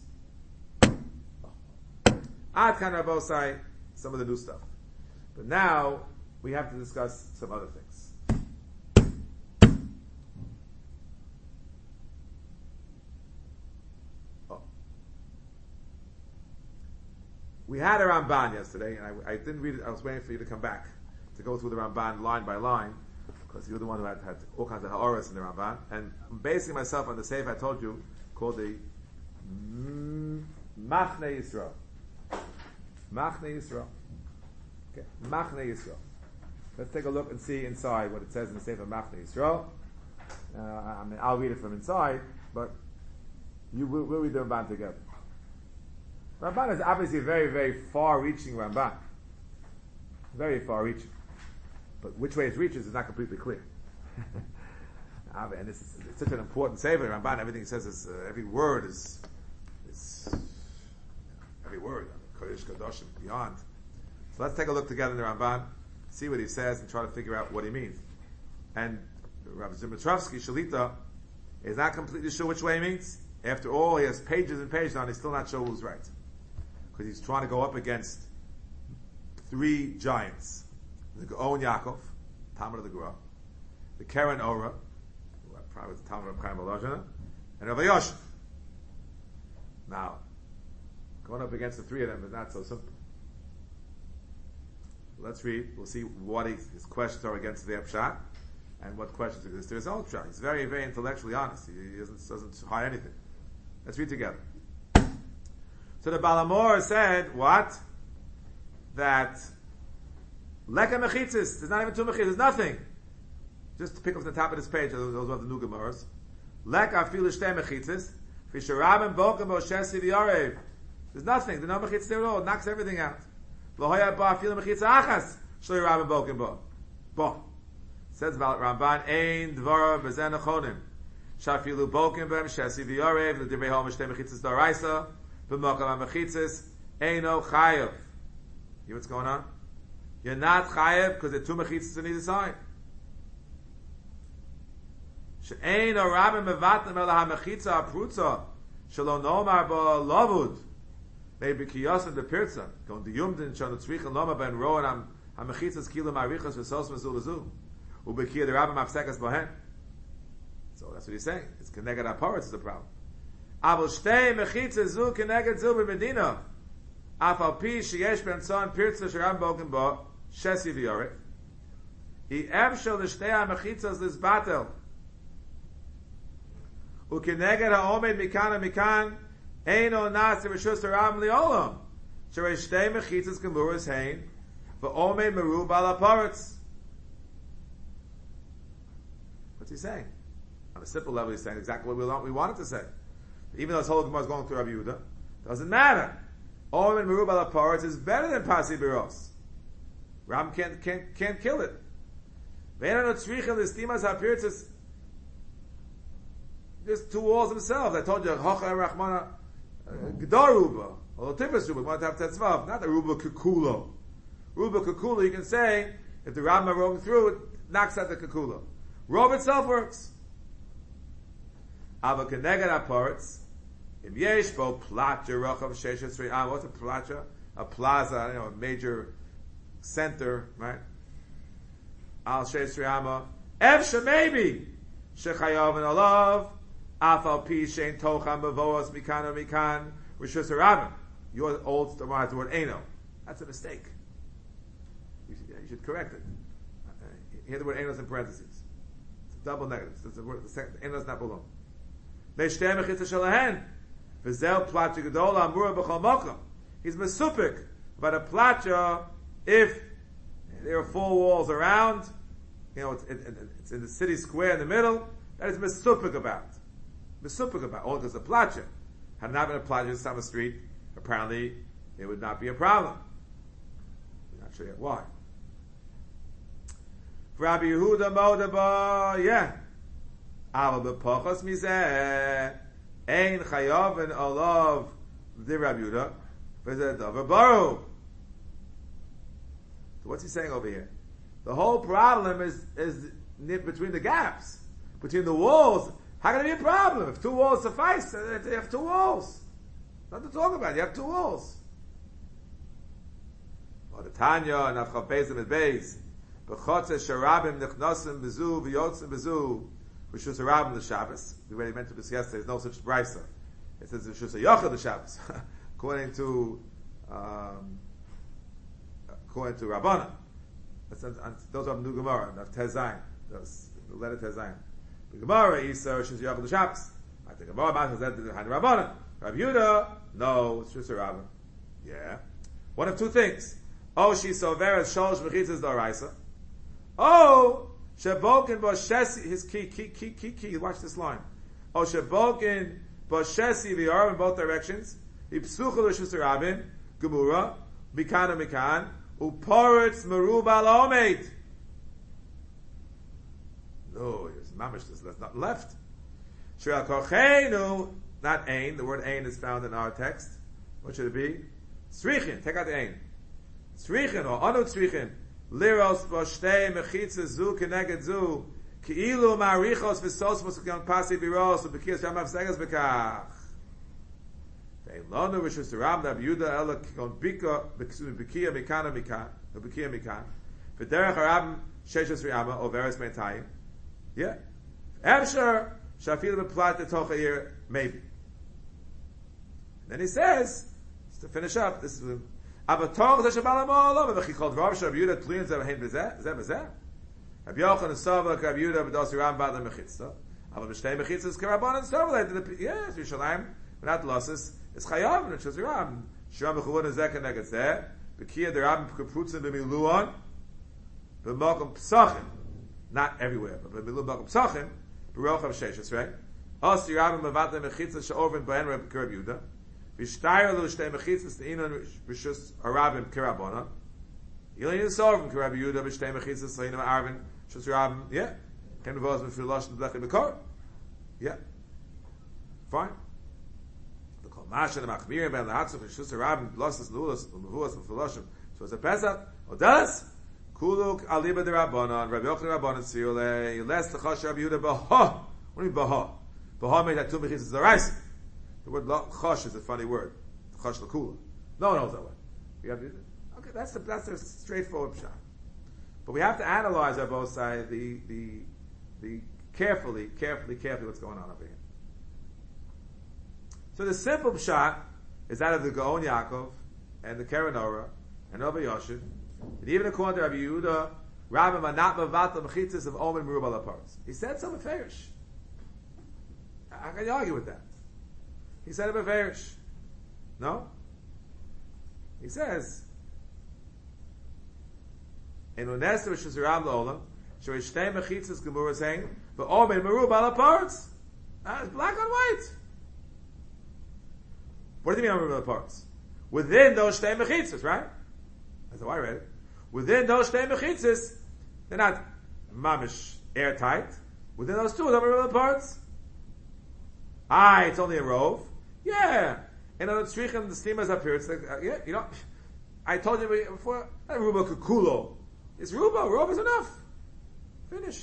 Ad kan Rabosai, some of the new stuff. But now we have to discuss some other things. Oh. We had a Ramban yesterday, and I, I didn't read it. I was waiting for you to come back to go through the Ramban line by line, because you're the one who had, had all kinds of ha'oras in the Ramban. And I'm basing myself on the seif I told you, called the Machne Yisrael. Machne Yisrael. Okay, Machne Yisrael. Let's take a look and see inside what it says in the Sefer Machne Yisrael. Uh, I mean, I'll read it from inside, but you will we'll read the Ramban together. Ramban is obviously a very, very far-reaching Ramban. Very far-reaching. But which way it reaches is not completely clear. And this is it's such an important Sefer Ramban. Everything he says is uh, every word is is every word. Kodesh Kadoshim beyond. So let's take a look together in the Ramban, see what he says, and try to figure out what he means. And Rav Zimitrovsky, Shalita, is not completely sure which way he means. After all, he has pages and pages on, he's still not sure who's right. Because he's trying to go up against three giants: the Gaon Yaakov, Talmud of the Gra, the Keren Ora, who probably was the Talmud of Chaim Volozhiner, and Rav Yosef. Now, going up against the three of them is not so simple. Let's read. We'll see what he, his questions are against the Epshat, and what questions exist to his own Pshat. He's very, very intellectually honest. He, he doesn't, doesn't hide anything. Let's read together. So the Balamor said, what? That Leka Mechitzis, there's not even two Mechitzis, there's nothing. Just to pick up the top of this page, those, those are the new Gemaras. Leka Afilu Shtei Mechitzis, Fisharabim Bokem Boshesi V'Yarev. There's nothing, there's no Mechitzis there at all, it knocks everything out. Lohoya Ba Afilu Mechitza Achas, Shloi Rabim Bokem Bo. Bo. Says about Ramban, Ein Dvara Bezen Achonim. Shafilu Bokem Bem Shesi V'Yarev, L'Divrei Hom Shtei Mechitzis Daraisa, B'Mokam HaMechitzis, Eino Chayev. You know what's going on? You're not chayev because there are two mechitzas on either side. She'ein o rabim mevatim el ha-mechitza ha-prutza shelo nomar bo lavud maybe kiyosim de pirza going to yumdin shon tzricha loma ben roan ha-mechitzas kilo marichas v'sos mezul lezu ubekir the rabim afsekas bohen. So that's what he's saying. It's keneged ha-paretz is the problem. Avol shtei mechitzas zu keneged zu b'medina afal pi sheyesh ben son pirza sheram bogen bo Shesi v'yorek. He emshel l'shtei ha-mechitzas l'zbatel. U'keneged ha'omed mikan ha'mikan eino nas reshus haram li'olam. Sherei shtei mechitzas gemuras hein v'omed meru bal ha'paretz. What's he saying? On a simple level, he's saying exactly what we, want, we wanted to say. Even though this whole Gemara is going through Rabbi Yehuda, doesn't matter. Omed meru bal ha'paretz is better than pasi biros. Ram can't, can't, can't kill it. Just two walls themselves. I told you, Hocha Rachmana Gedar Ruba, or Tifas Ruba, we want to have Tetzvav, not the Ruba Kukulo. Ruba Kukulo, you can say, if the Ram are rolling through, it knocks out the Kukulo. Rob itself works. Ava Kenegad HaParetz, Im Yesh Bo Placha Rochav Sheshes Sri Am. What's a Placha? A plaza, you know, a major center, right? Al Sheis Riyama. Efsha maybe. Shechayav and Alav. Afal Pi Shein Tocham Bevoas Mikan or Mikan. Rishus Harabim. Your old the word Eino. That's a mistake. You should, you should correct it. Uh, hear the word Eino in parentheses. It's a double negative. It's the word, the second, Eino is not below. Neishtem Echitza Shalahen. Vizel Placha Gedola Amura B'chol Mokum. He's mesupik about a placha. If there are four walls around, you know, it's, it, it, it's in the city square in the middle, that is mesupik about. Mesupik about. Only because the placha. Had not been a placha just on the street, apparently it would not be a problem. We're not sure yet why. For Rabbi Yehuda Modaba, yeah. Aval b'pochos mizeh, ein chayav and olav the Rabbi Yehuda, v'zeh davar baruch. So what's he saying over here? The whole problem is is between the gaps, between the walls. How can it be a problem? If two walls suffice, you have two walls. Nothing to talk about. You have two walls. Or the Tanya and Avchav Beis and Beis. B'chotze sharabim nechnosim bezu v'yotzim bezu v'shus harabim the Shabbos. We already mentioned this yesterday. There's no such brisa. It says v'shus hayochel the Shabbos, according to um, according to Rabbana. Those are New Gemara, not Tezayin. Those the letter Tezayin. The Gemara Isa v'shus hayochel the Shabbos. I think Gemara Matas that behind Rabbana. Rabbi Yehuda, no, it's just a Rabbah. Yeah. One of two things. Oh, she soveres shalosh mechitzas d'oraisa. Oh, shebokin boshesi, his key, key, key, key, key. Watch this line. Oh, shebokin boshesi v'yarim in both directions. Ipsucha l'shus rabin, gemura, mikan or mikan, uporetz merubal omeid. No, there's mamish, there's not left. Shreal kochenu, not ain. The word ain is found in our text. What should it be? Tzrichin. Take out the ain. Tzrichin or anu tzrichin. Liros v'shtei mechitzah zu keneged zu. Ki'ilu ma'arichos v'sos v'sukion pasi biros v'bekiyas yamav segas b'kach. Ve'in lonu v'shus ram da b'yuda ela kikon bika b'kiyah mikana mikan. Ubekia mikan. V'derech harabim sheshes ri'ama overes me'entayim. Yeah. Efshar shafil beplat detoch ha'ir maybe. Then he says, to finish up, this is Avatar the Shabbalam Olam, and he called Rav Shab Yehuda Tlin Zevahim Bezeh, Zeh Bezeh. Rabbi Yochanan Savla Rav Yehuda B'Dos Ram Bad LeMechitza. Ava B'Shtei Mechitzas Karaban and Savla. Yes, Yerushalayim without losses is Chayav and it's Ram. Shram B'Chavod and Zeh Kenegat Zeh. B'Kiyah the Ram Kaprutzin B'Miluon. B'Mokum Psachim. Not everywhere, but B'Miluon B'Mokum Psachim. B'Rochav Sheshes, right? Os Yeram B'Vat LeMechitza She'oven B'En Reb Rav Yehuda. V'shtayr lo shtei mechitzas te'inon b'shus arabim kirabona. Yilin yisorvim k'Rabbi Yehuda b'shtei mechitzas te'inon arabim shus arabim. Yeah. Ken v'oz m'filoshin b'lechi b'kor. Yeah. Fine. The kol masha l'machmirim ben l'hatzuf b'shus arabim b'losas l'ulas l'mevuas l'filoshim. So it's a Pesach. Odas kuluk aliba d'Rabbanon. Rabbi Yochanan Rabbanon tziyule yiles t'chosh Rabbi Yehuda b'ha. What do you mean b'ha? B'ha means that two mechitzas d'oraisa. The word chosh is a funny word. Chosh l'kula. No one knows that way. You have to, okay, that's the that's a straightforward pshat. But we have to analyze on both sides the the the carefully, carefully, carefully what's going on over here. So the simple pshat is that of the Gaon Yaakov and the Keren Orah and Rabbi Yoshin, and even according to Rabbi Yehuda, Rabbi Manat Mavatal Mechitzas of Omen Merubal Aparts. He said some Meferish. How can you argue with that? He said a beverish. No? He says, in Unester Shizuram Lolam, Shorishtei Mechitzas Gemura saying, but Omen Merub ala parts. It's black on white. What do you mean Omen Merub ala parts? Within those Shtei Mechitzas, right? That's how I read it. Within those Shtei Mechitzas, they're not mamish airtight. Within those two, Omen Merub ala parts. Ah, it's only a rove. Yeah. And on the tzrichim, the steamers up here, it's like, uh, yeah, you know, I told you before, not ruba kukulo. It's ruba, ruba is enough. Finished.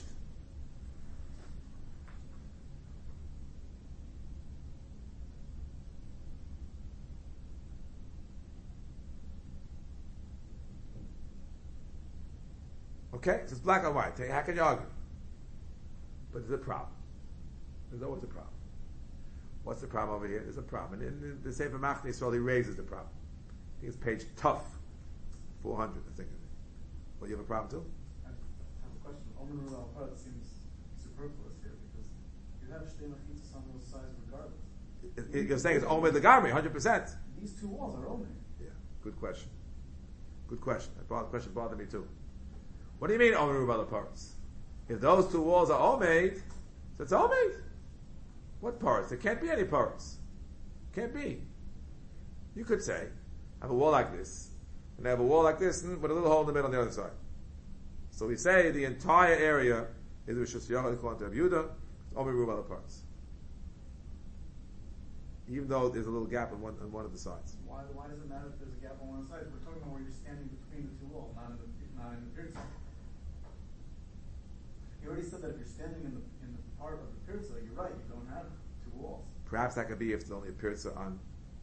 Okay, so it's black and white. How can you argue? But there's a problem. There's always a problem. What's the problem over here? There's a problem. And in the Sefer Machne Yisrael, he raises the problem. I think it's page tough, four hundred, I think. Well, you have a problem too? I have a question. Omen Rul al seems superfluous here because you have Shtei Mechitzas on those sides regardless. It, it, you're saying it's Omen Legarmi, one hundred percent. These two walls are Omen. Yeah, good question. Good question. That question bothered me too. What do you mean Omen Rul al If those two walls are Omen, so it's Omen. What parts? There can't be any parts. Can't be. You could say, I have a wall like this, and I have a wall like this, and with a little hole in the middle on the other side. So we say the entire area is Rishus Yachad according to Rabbi Yehuda, it's only room other parts. Even though there's a little gap on one on one of the sides. Why, why does it matter if there's a gap on one side? We're talking about where you're standing between the two walls, not in the not in the pirza. You already said that if you're standing in the in the part of the pirza, you're right. You don't have two walls. Perhaps that could be if it's only a pirza on,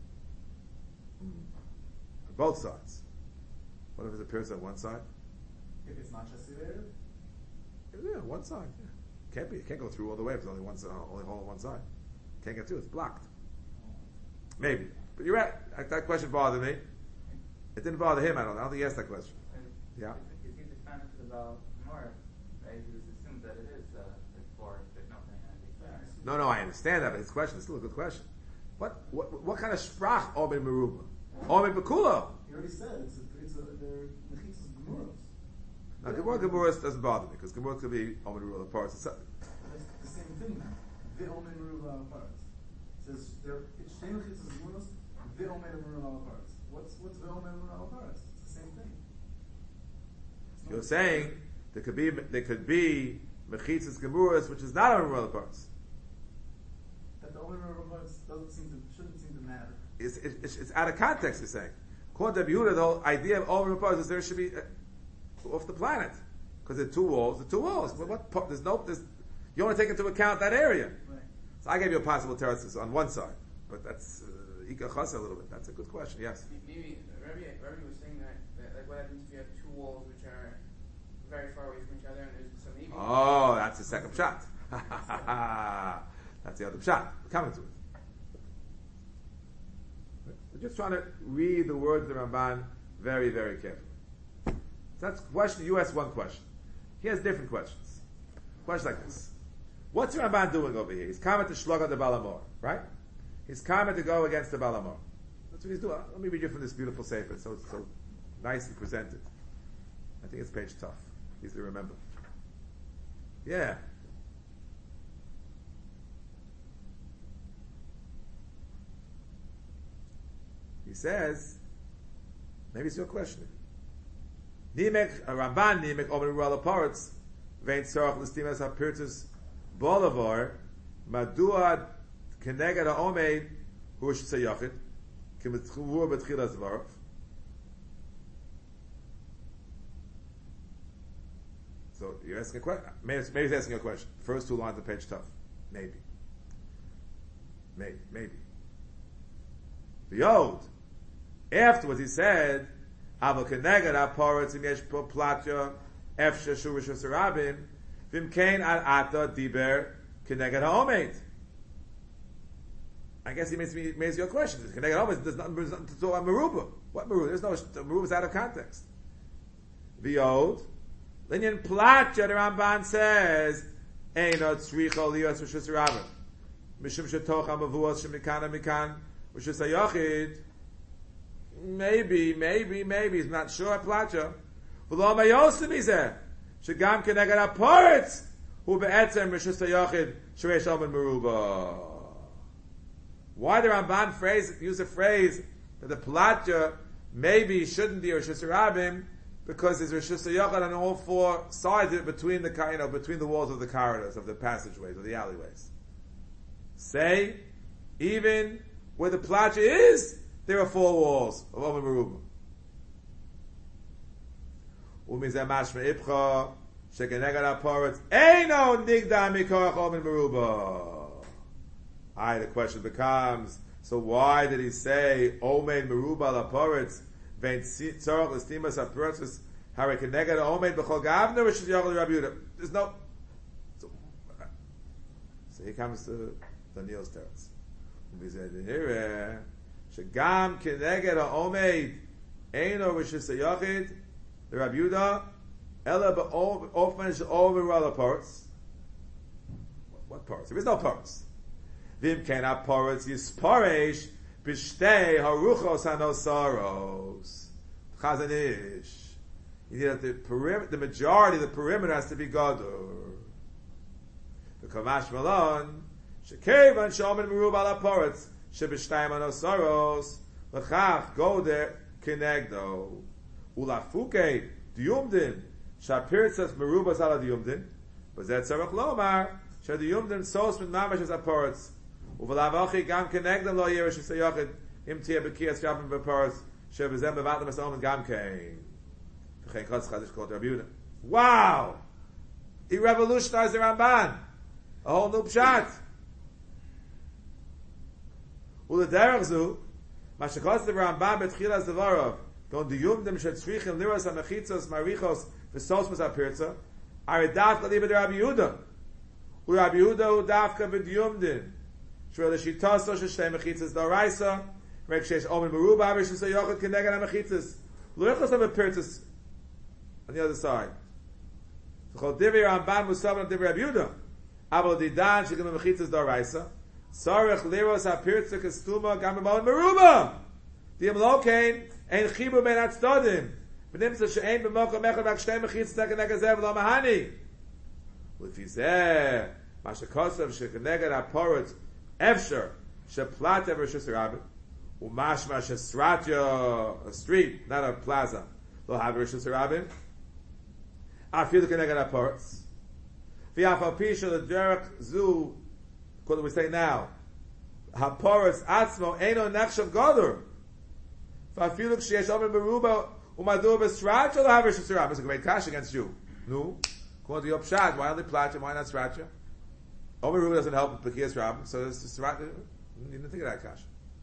on both sides. What if it's a pirza on one side? If it's not just Siver? Yeah, one side. Yeah. Can't be. It can't go through all the way if it's only one side, only hole on one side. Can't get through. It's blocked. Maybe. But you're right. That question bothered me. It didn't bother him, I don't know. I don't think he asked that question. Yeah? If he's expanded to the more, right, he just assumed that it is uh, like four, but no, no, no, I understand that, but his question is still a good question. What what, what kind of sprach Omen Meruba? Omen Bekula? You already said it's a, it's a, they're Mechitzas Gemuros. Now, Gemara Gemuros doesn't bother me, because Gemara could be Omen Meruba parts. It's, That's the same thing now. The Omen Meruba parts. It says they're it's Shtei Mechitzas Gemuros, the Omen Meruba parts. What's what's the Omen Meruba parts? It's the same thing. You're saying there could be there could be Mechitzas Gemuros, which is not Omen Meruba parts. That the Omen Meruba parts doesn't seem to shouldn't seem to matter. It's, it's, it's out of context, you're saying. According to Yehuda, the whole idea of Omen Meruba parts is there should be uh, off the planet. Because there are two walls, the two walls. But what part? There's no, there's, you want to take into account that area. Right. So I gave you a possible terraces on one side, but that's uh, Ika Chasa a little bit. That's a good question. Yes. Maybe Rabbi, Rabbi was saying that, that like what happens if you have two walls which are very far away from each other and there's some maybe. Oh, that's the second shot. That's the other shot. We're coming to it. We're just trying to read the words of the Ramban very, very carefully. So that's question. You asked one question. He has different questions. Question like this: what's the Ramban doing over here? He's coming to Shloga the Balamor, right? He's coming to go against the Balamor. That's what he's doing. Let me read you from this beautiful sefer. So it's so nicely presented. I think it's page tough. Easy to remember. Yeah. He says, maybe it's your question. Nimek, Ramban Nimek, Omer Ruala Parts, Vein Tzorach L'Stimas HaPirtus Bolivar, Madua Keneged HaOmeid, Hu Sh'Sayachid, Kimitchuvur B'Tchilas Varov. So you're asking a question. Maybe, maybe he's asking a question. First two lines of page tough. Maybe. Maybe. Maybe. The Yod. Afterwards he said, Avo Keneged HaParetz Im Yesh Po Platya Efshe Shurish Sarabim Vim Kain Ad Ata Diber Keneged HaOmeid. I guess he makes me makes your question. Keneged HaOmeid. There's nothing, there's nothing to talk about Meruba. What Meruba? There's no the Meruba's out of context. The Yod. Linyan Platya, the Ramban says, Eino Tzricho Liyos Rishus Rabim. Mishum Shetocha Mavuos Shemikana Mikan Rishus HaYochid. Maybe, maybe, maybe. He's not sure. Platya. V'lo Mayosim Izeh. Shegam Keneged HaParetz. Hu Be'etzem Rishus HaYochid. Sheresh Omen Meruba. Why the Ramban phrase, use a phrase that the Platya maybe shouldn't be Rishus Rabim? Because there's Rishus HaYochid on all four sides between the you know between the walls of the corridors, of the passageways, of the alleyways. Say, even where the Platya is, there are four walls of Omer Meruba. Umizeh mashma ipcha shekeneged haparetz eino nigda mikorach Omer Meruba. Aye, the question becomes: so why did he say Omer Meruba laparetz? There's no. So, so here comes to Daniel's teretz. Shagam keneged ha'omeid eino rishus hayachid the Rabbi Yehuda ela ba'ofman she'omer ala parts. What parts? There is no parts. Vim kena parts yisparesh b'shtei haruchos hanosaros. Chazanish. You need that the perimeter, the majority, the perimeter has to be gadur. The Kamash Malon shekevan shomen merub ala parts sheb'shtei hanosaros l'chach go there kenegdo ulafuke diyumdin shapirzas merubas ala diyumdin but that tzarach lomar shadiyumdin sos mit mamash as aparts. Uvalavachi gam kenegdam lo yerish sayachid im tia bekiyas shapim beparas shebezem bevatam asom gam kein. V'chein chutz chadish called Rabbi Yehuda. Wow! He revolutionized the Ramban. A whole new pshat. Ulederach zu mashakos the Ramban betchilas devarov don diyumdim shetzrichim liras hamechitzos marichos v'sosmas apirza aridavka liba de Rabbi Yehuda. Rabbi Yehuda udavka b'diyumdim. Shvil l'shitaso sheshtei mechitzas d'oraisa, rek shesh omen meruba v'shus hayochid keneged ha-mechitzas. L'uchos of a pirtus on the other side. V'chol divrei Ramban musavan divrei Rabbi Yehuda. Avo didan shegim mechitzas d'oraisa. Sarech liros ha-pirtza kestuma gam b'momen meruba. Di'im lokein ein chibu ben atzdodim. V'nimtza she'ein b'mokom echad v'ak shtei mechitzas keneged zeh v'lo mahani. L'fizeh mashakosav shekeneged ha-poretz Efsher sheplat ever shesarabim umashma shesratya a street, not a plaza. Lo have shesarabim. Afilu keneged haparetz. V'afal pisha the derech zu. What do we say now? Haparetz atzmo eno nechshav gadur. V'afilu ksheyesh omer meruba umadu b'sratya lo have shesarabim. It's a great cash against you. No, according to your pshat, why only platya? Why not sratya? Omer Ruba doesn't help with Pekiyas Rabbim, so it's just right. You didn't think of that kasha.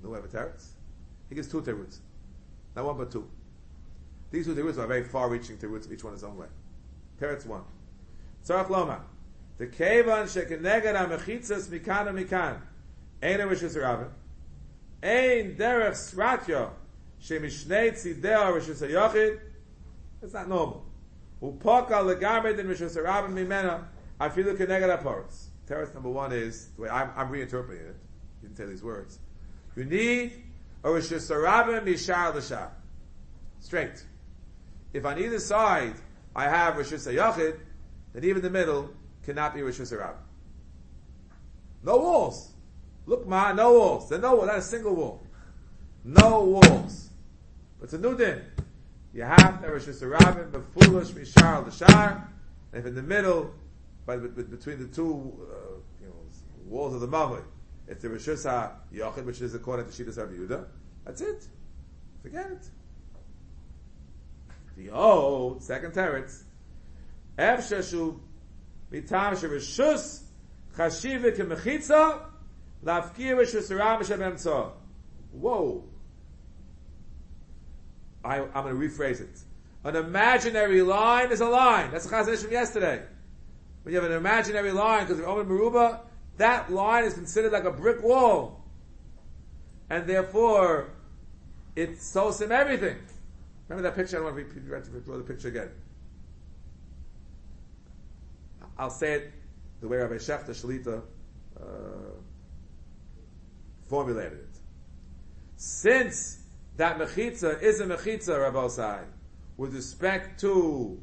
No way of a teretz. He gives two teruts. Not one but two. These two teruts are very far-reaching teruts, each one his own way. Teretz one. Tzarach loma. The kevan shekeneged ha-mechitzas mikan ha-mikan. Ein ha-rishus rabin. Ein derech sratyo shemishnei tzideo rishus ha-yochid. It's not normal. Upaka legamed in rishus ha-rabin mimena afilu keneged ha-poros. Teretz number one is, the way I'm, I'm reinterpreting it, you didn't say these words. You need a rishus ha-rabin mishar l'shar. Straight. If on either side I have rishus ha-yochid, then even the middle cannot be rishus ha-rabin. No walls. Look, ma, no walls. There's no wall, not a single wall. No walls. But it's a new din. You have the rishus ha-rabin, befulish mishar l'shar, and if in the middle, by, between the two uh, you know, walls of the mavoi, it's the rishus ha-yochid, which is according to Shittas Rabbi Yehuda. That's it. Forget it. The old second teretz, efshashu mitam sherishus chashiva kemechitza lafkir rishus ha-rabin shebemtzo. Whoa! I, I'm going to rephrase it. An imaginary line is a line. That's the chazon ish from yesterday. When you have an imaginary line, because of Omen Meruba, that line is considered like a brick wall. And therefore, it sows him everything. Remember that picture? I don't want to repeat, draw the picture again. I'll say it the way Rabbi Shechter Shalita uh, formulated it. Since that mechitza is a mechitza, Rabbi Osai, with respect to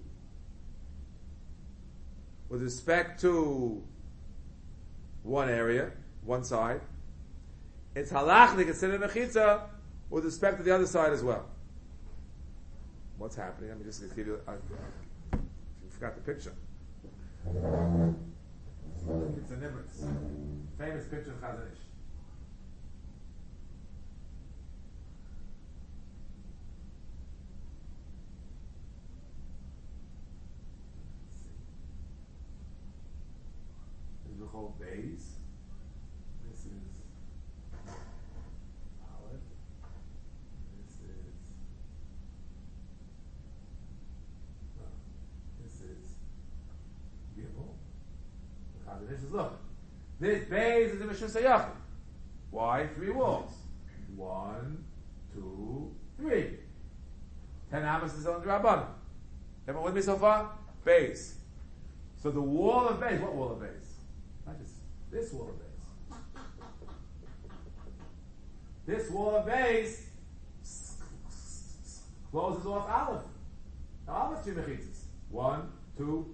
with respect to one area, one side, it's halachically considered mechitza with respect to the other side as well. What's happening? Let me just give you. I, I forgot the picture. It's a Nimitz. Famous picture of Chazon Ish. This is the whole base. This is Aleph. This is This is Gimel. The Chazon Ish is, look, this base is the Rishus ha-yochid. Why? Three walls. One, two, three. Ten amas is on the Rabbanan. Everyone with me so far? Base. So the wall of base, what wall of base? Not just this wall of base. This wall of base closes off Aleph. Now Aleph two mechitzas. One, two.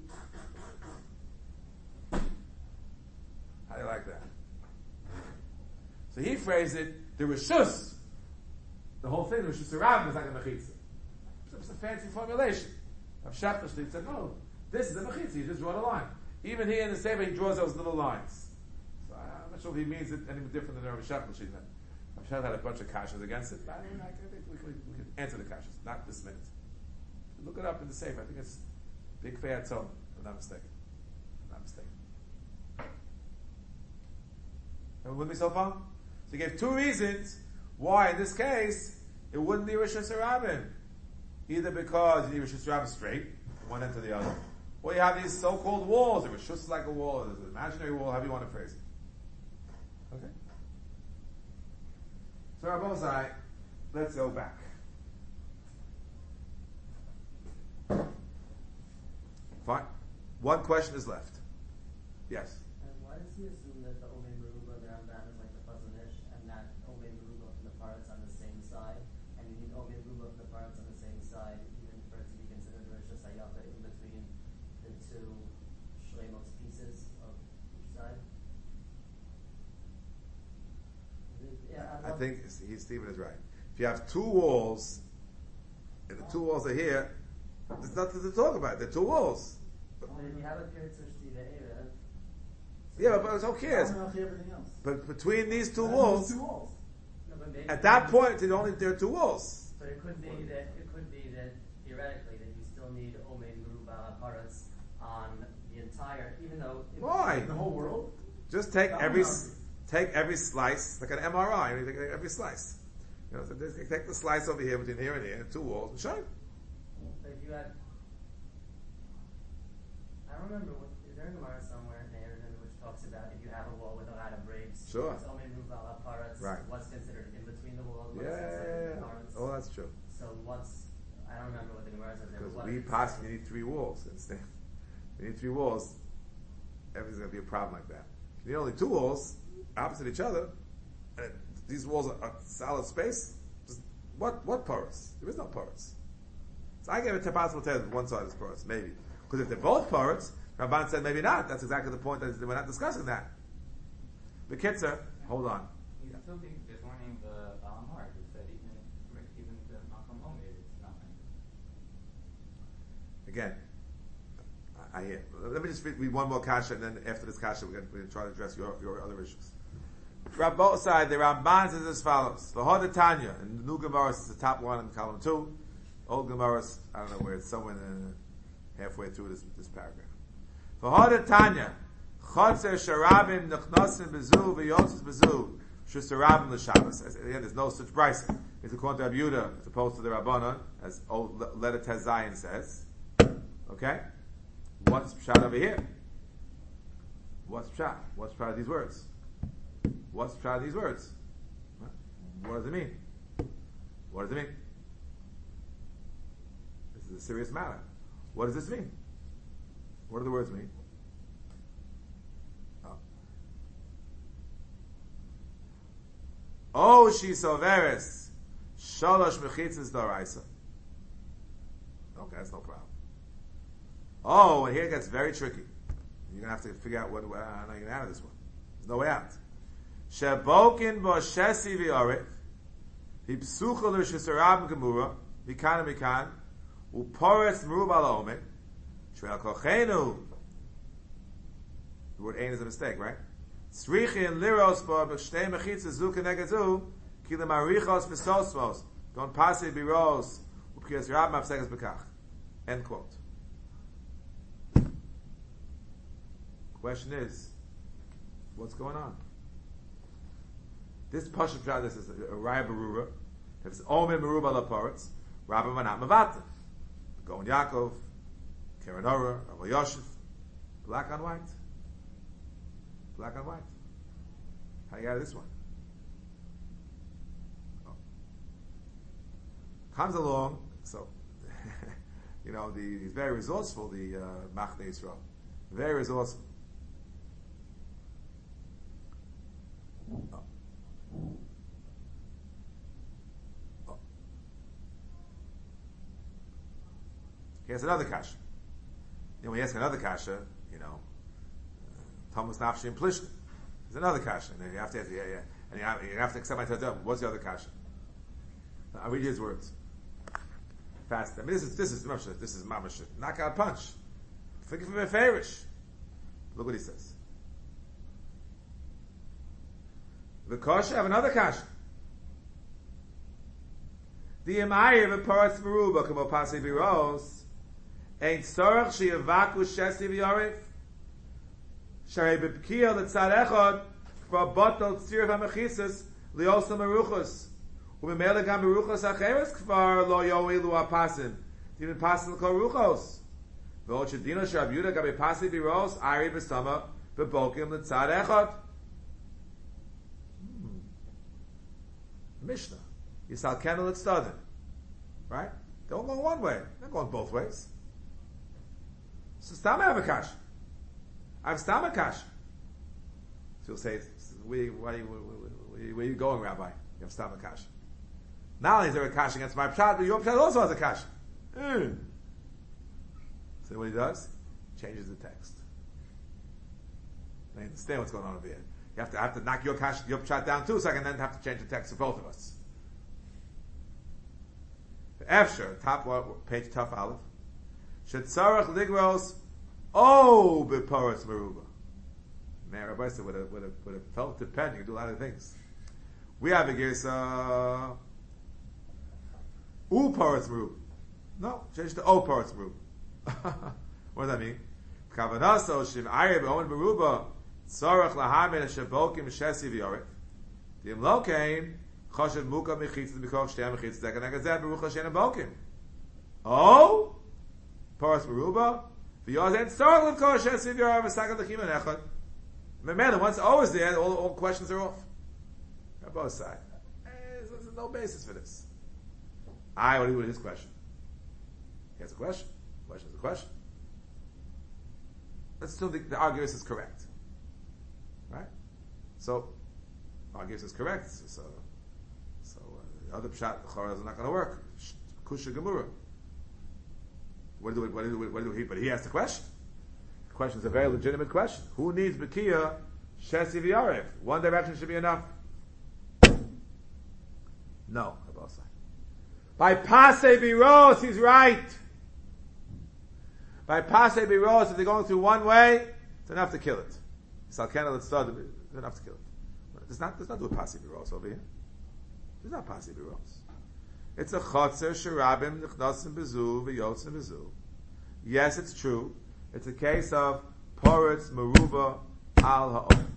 How do you like that? So he phrased it, the Rishus, the whole thing, the Rishus ha-rabin is like a mechitza. It's a fancy formulation. Rav Shechter said, no, this is a mechitza, you just draw the line. Even here in the Sefer, he draws those little lines. So I'm not sure if he means it any different than Rav Shechter. Rav Shechter had a bunch of kashas against it, but I, mean, I think we can, we can answer the kashas, not this minute. Look it up in the Sefer, I think it's Big Fei Hatzon, if I'm not mistaken. If I'm not mistaken. Everyone with me so far? So he gave two reasons why, in this case, it wouldn't be Rishus ha-rabin. Either because you need Rishus ha-rabin straight, from one end to the other, or you have these so-called walls. The Rishus is like a wall, there's an imaginary wall, however you want to phrase it. Okay? So Rabbi Osai, let's go back. Fine. One question is left. Yes? And why does he assume that the Omen Meruba, the Ramban, is like the Chazon Ish, and that Omen Meruba from the parts on the same side, and you need Omen Meruba from the parts on the same side, even for it to be considered Rishus ha-yochid in between the two Shlemos pieces of each side? Yeah, I think he, Stephen is right. If you have two walls, and the two walls are here, there's nothing to talk about. They're two walls. But if you have a Pirtzer Shtiva Erev, Yeah, but who cares? Everything else. But between these two There's walls, two walls. no, but maybe at that point, it only there are two walls. But it could be that it could be that theoretically that you still need Omen Meruba Paratz on the entire, even though. It Why? The whole world? Just take That every. would not take every slice, like an M R I, you take every slice. You know, so they take the slice over here, between here and here, two walls, and show you. But if you had, I don't remember, what, is there a Gemara somewhere in there which talks about if you have a wall with a lot of breaks, sure. it's only moved ala paratz, Right. what's considered in between the walls, Yeah, what's yeah, considered yeah, in yeah. paratz. Oh, that's true. So what's, I don't remember what the Gemara says there. Because but what we is it pass, saying? you need three walls. Instead, you need three walls. Everything's going to be a problem like that. You need only two walls opposite each other, and these walls are, are solid space. Just what what porous? There is no porous. So I gave it to possible test that one side is porous, maybe. Because if they're both porous, Rabban said maybe not. That's exactly the point. That we're not discussing that. The Kitzer, hold on. You Yeah. still think there's warning the Balamar who said even even the Malcolm Omer it's nothing. Again, I, I hear. Let me just read, read one more kasha, and then after this kasha, we're going to try to address your, your other issues. Rabbo side, the Ramban says as follows: the Hoda Tanya, and the new Gemara is the top one in column two. Old Gemara, I don't know where it's somewhere in, uh, halfway through this this paragraph. For Hoda Tanya, Chotzer Sharabim Nechnasim Bezu v'Yotzes Bezu Shusarabim l'Shabbos. Again, there's no such pricing. It's according to Abuda, as opposed to the Rabbanon, as old letter Tez Zayin says. Okay, what's pshat over here? What's pshat? What's pshat of these words? What's pshat of these words? What does it mean? What does it mean? This is a serious matter. What does this mean? What do the words mean? Oh, oh she soveres shalosh mechitzas d'oraisa. Okay, that's no problem. Oh, and here it gets very tricky. You're gonna have to figure out what. Well, how are you gonna out of this one? There's no way out. Shebokin bo shesi v'orif hipsucha l'shisarab gemura mikan mikan uporetz merubal omen shvel kochenu. The word "ein" is a mistake, right? Tzrichi and liros bo b'shtei mechitzas zu kenegazu kilim arichos v'sosmos don't pasi biros u'pkias rab mafsegas bekach. End quote. Question is, what's going on? This Pasha Pshat, this is a Raya Berura. If it's Omer Meruba Laparetz, Rabbi Manat Mavata. Gaon Yaakov, Keren Ora, Rabbi Yosef. Black on white. Black on white. How you got this one? Oh. Comes along, so, you know, the, he's very resourceful, the uh, Machne Yisrael. Very resourceful. Oh. Oh. He has another kasha. You know, when he asks another kasha, you know, Thomas Nafshi and Plishtim. There's another kasha. And then you have to, yeah, yeah. And you have, you have to accept my Torah. What's the other kasha? I'll read you his words. Fast. I mean, this is, this is, this is mamash. Knockout punch. Forgive me, Farish. Look what he says. The kasha have another kasha. The Yemayer v'paratz meruba kamo pasi biros ain't sorach she'yavaku shesi v'yorif sharei b'pkiya l'tzad echad k'va botol tzir v'amechisas li'osa meruchos u'memele gam meruchos acheres k'var lo yo'ilu apasim even pasim l'kol ruchos v'od shedino sh'Rab Yehuda gabe pasi biros ari b'stama b'bokim l'tzad echad. Mishnah. Yisal Kendall at Studden. Right? They don't go one way. They're going both ways. So Stam I have a kash. I have Stam a kash. So you'll say, where, where, where, where, where are you going, Rabbi? You have Stam a kash. Not only is there a kash against my pshat, but your pshat also has a kash. Mm. So what he does? Changes the text. They understand what's going on over here. You have to have to knock your kash, your pshat down too, so I can then have to change the text for both of us. Efsher, top page tough aleph. Shetzarach ligros oh beparas meruba. Man, Rabbi said with a with a with a felted pen, you can do a lot of things. We have a girsa u paras meruba. No, change to o paras meruba. What does that mean? Kavanaso shim ayev omen meruba. Tzorach lahamin shabokim shesi v'yorif. The imlokein choshev muka mechitzas b'koch shtei mechitzas dekan agazeh berucha shein bokim. Oh, paras meruba v'yozeh tzorach l'koch shesi v'yorif v'sakad l'chiman echad. Remember, once O is there, all, all questions are off. On both sides. Eh, there's, there's no basis for this. I, what do you do with his question? He has a question. The question is a question. Let's assume the, the argument is correct. Right? So, argument is correct. So, so uh, the other pshat, the chorah is not going to work. Kusha Gemura. What do we, what do we, what do we, but he asked the question. The question is a very legitimate question. Who needs Bekiya Shesi v'Yarev? One direction should be enough. No, Abosai. By Pasei Biros, he's right. By Pasei Biros, if they're going through one way, it's enough to kill it. Salkena, let's start, it's enough to kill it. There's not, there's not do a Pasei Biros over here. There's not Pasei Biros. It's a Chotzer, Sharabim, Nichnosim Bezu, V'yotzim Bezu. Yes, it's true. It's a case of Poretz, Meruba, Al Ha'omed.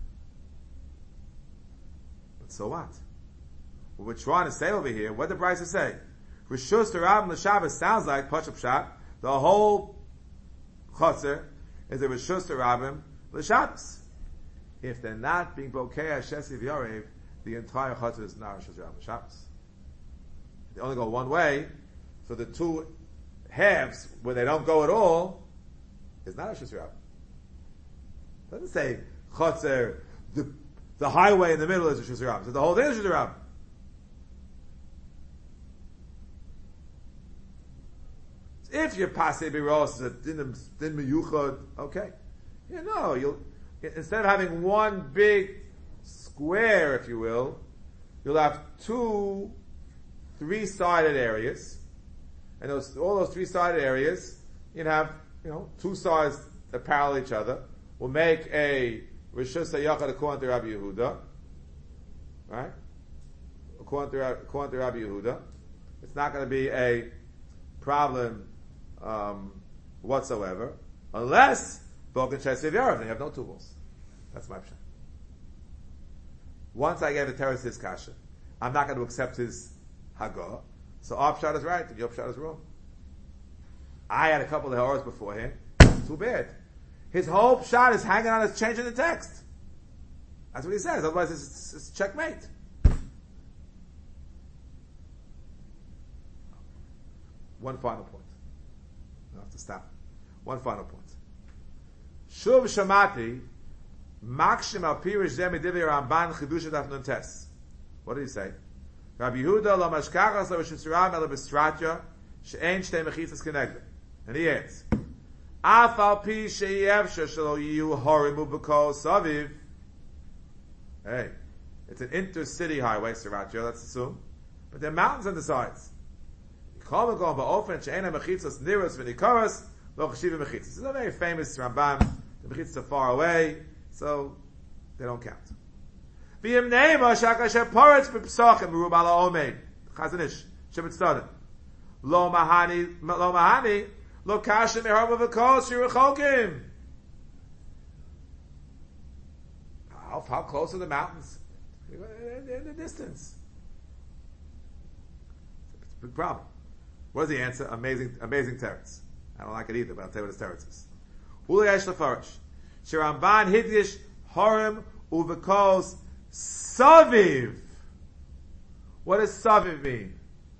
But so what? What we're trying to say over here, what did the Brisa say? Rishus Terabim L'Shabbos sounds like Pashup Pshat. The whole Chotzer is a Rishus Terabim L'Shabbos. If they're not being Bokeh Shesi V'Yorev, the entire Chotzer is not Rishus Terabim L'Shabbos. They only go one way, so the two halves where they don't go at all is not Rishus Terabim. It doesn't say Chotzer, the, the highway in the middle is Rishus Terabim. So the whole thing is Rishus Terabim. If your pasei biros is a din din meyuchad, okay, you know, you'll instead of having one big square, if you will, you'll have two three-sided areas, and those all those three-sided areas, you'd have you know two sides that parallel each other. Will make a rishus hayachad according to Rabbi Yehuda, right? According to, according to Rabbi Yehuda, it's not going to be a problem. Um, whatsoever, unless Boken Shesi V'Yarav, then you have no two walls. That's my pshat. Once I gave the terrorist his kasha, I'm not going to accept his hagah. So our pshat is right, and your pshat is wrong. I had a couple of horrors before him. Too bad. His whole pshat is hanging on his changing the text. That's what he says. Otherwise, it's, it's, it's checkmate. One final point. I have to stop. One final point. Shuv Shamati Makshim Al Pirish Zeh Midivei Ramban Chidush Daf Nun Tes. What did he say? Rabbi Yehuda Lo Mashkachas Lo Rishus Ram Elo B'Stratya She'ein Shtei Mechitzas Kenegda. And he adds, Af Al Pi She'yevsha Shelo Yiyu Horimu B'Kol Saviv. Hey, it's an intercity highway, Stratya, let's assume. But there are mountains on the sides. This is a very famous Rambam. The mechitzas are far away, so they don't count. Lo mahani, lo mahani, lo kasha meharba v'kol shiruchokim. How, how close are the mountains? They're in the distance. It's a big problem. What is the answer? Amazing, amazing teretz. I don't like it either, but I'll tell you what his teretz is. Uli yesh lefarish. Shiramban hidyish harim uvekos saviv. What does saviv mean?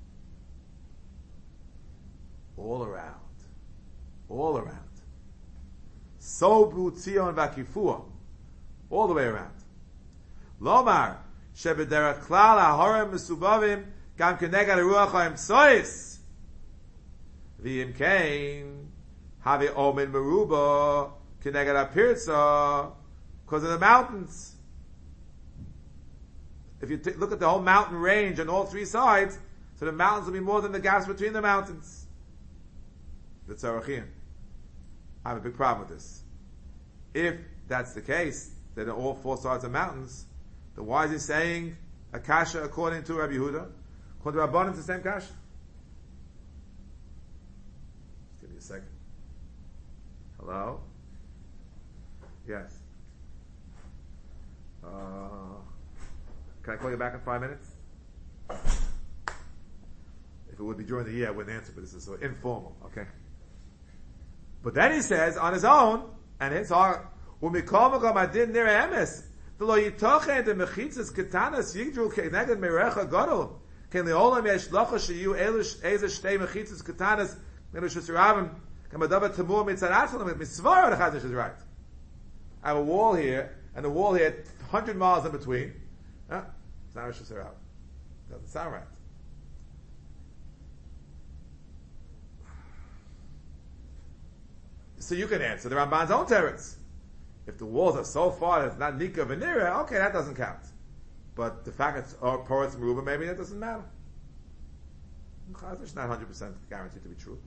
All around. All around. Sobru tzion vakifua. All the way around. Lomar shebederach klal harim mesubavim gam kenegad ruach haim tsois. V'im kain have omen meruba kenegad apirza because of the mountains. If you t- look at the whole mountain range on all three sides, so the mountains will be more than the gaps between the mountains. The tzarachim. I have a big problem with this. If that's the case, that on all four sides are mountains, then why is he saying a kasha according to Rabbi Yehuda? According to Rabbanan, it's the same kasha. Just give me a second. Hello? Yes. Uh, can I call you back in five minutes? If it would be during the year, I wouldn't answer, but this is so informal, okay? But then he says, on his own, and it's our, umikol makom adin nir emes, the lo yitochen the mechitzas ketanas yigdru keneged merecha gadol, ken leolam yesh locha sheyu elish eze shtei mechitzas ketanas menush surabim, kamadava tamur mitzaratzal mitzvah the chazanish is right. I have a wall here, and a wall here, one hundred miles in between. Huh? It's not Rosh Hashanah. Doesn't sound right. So you can answer the Ramban's own teretz. If the walls are so far that it's not Nika Venera, okay, that doesn't count. But the fact it's or Poretz Meruba, maybe that doesn't matter. It's not one hundred percent guaranteed to be true.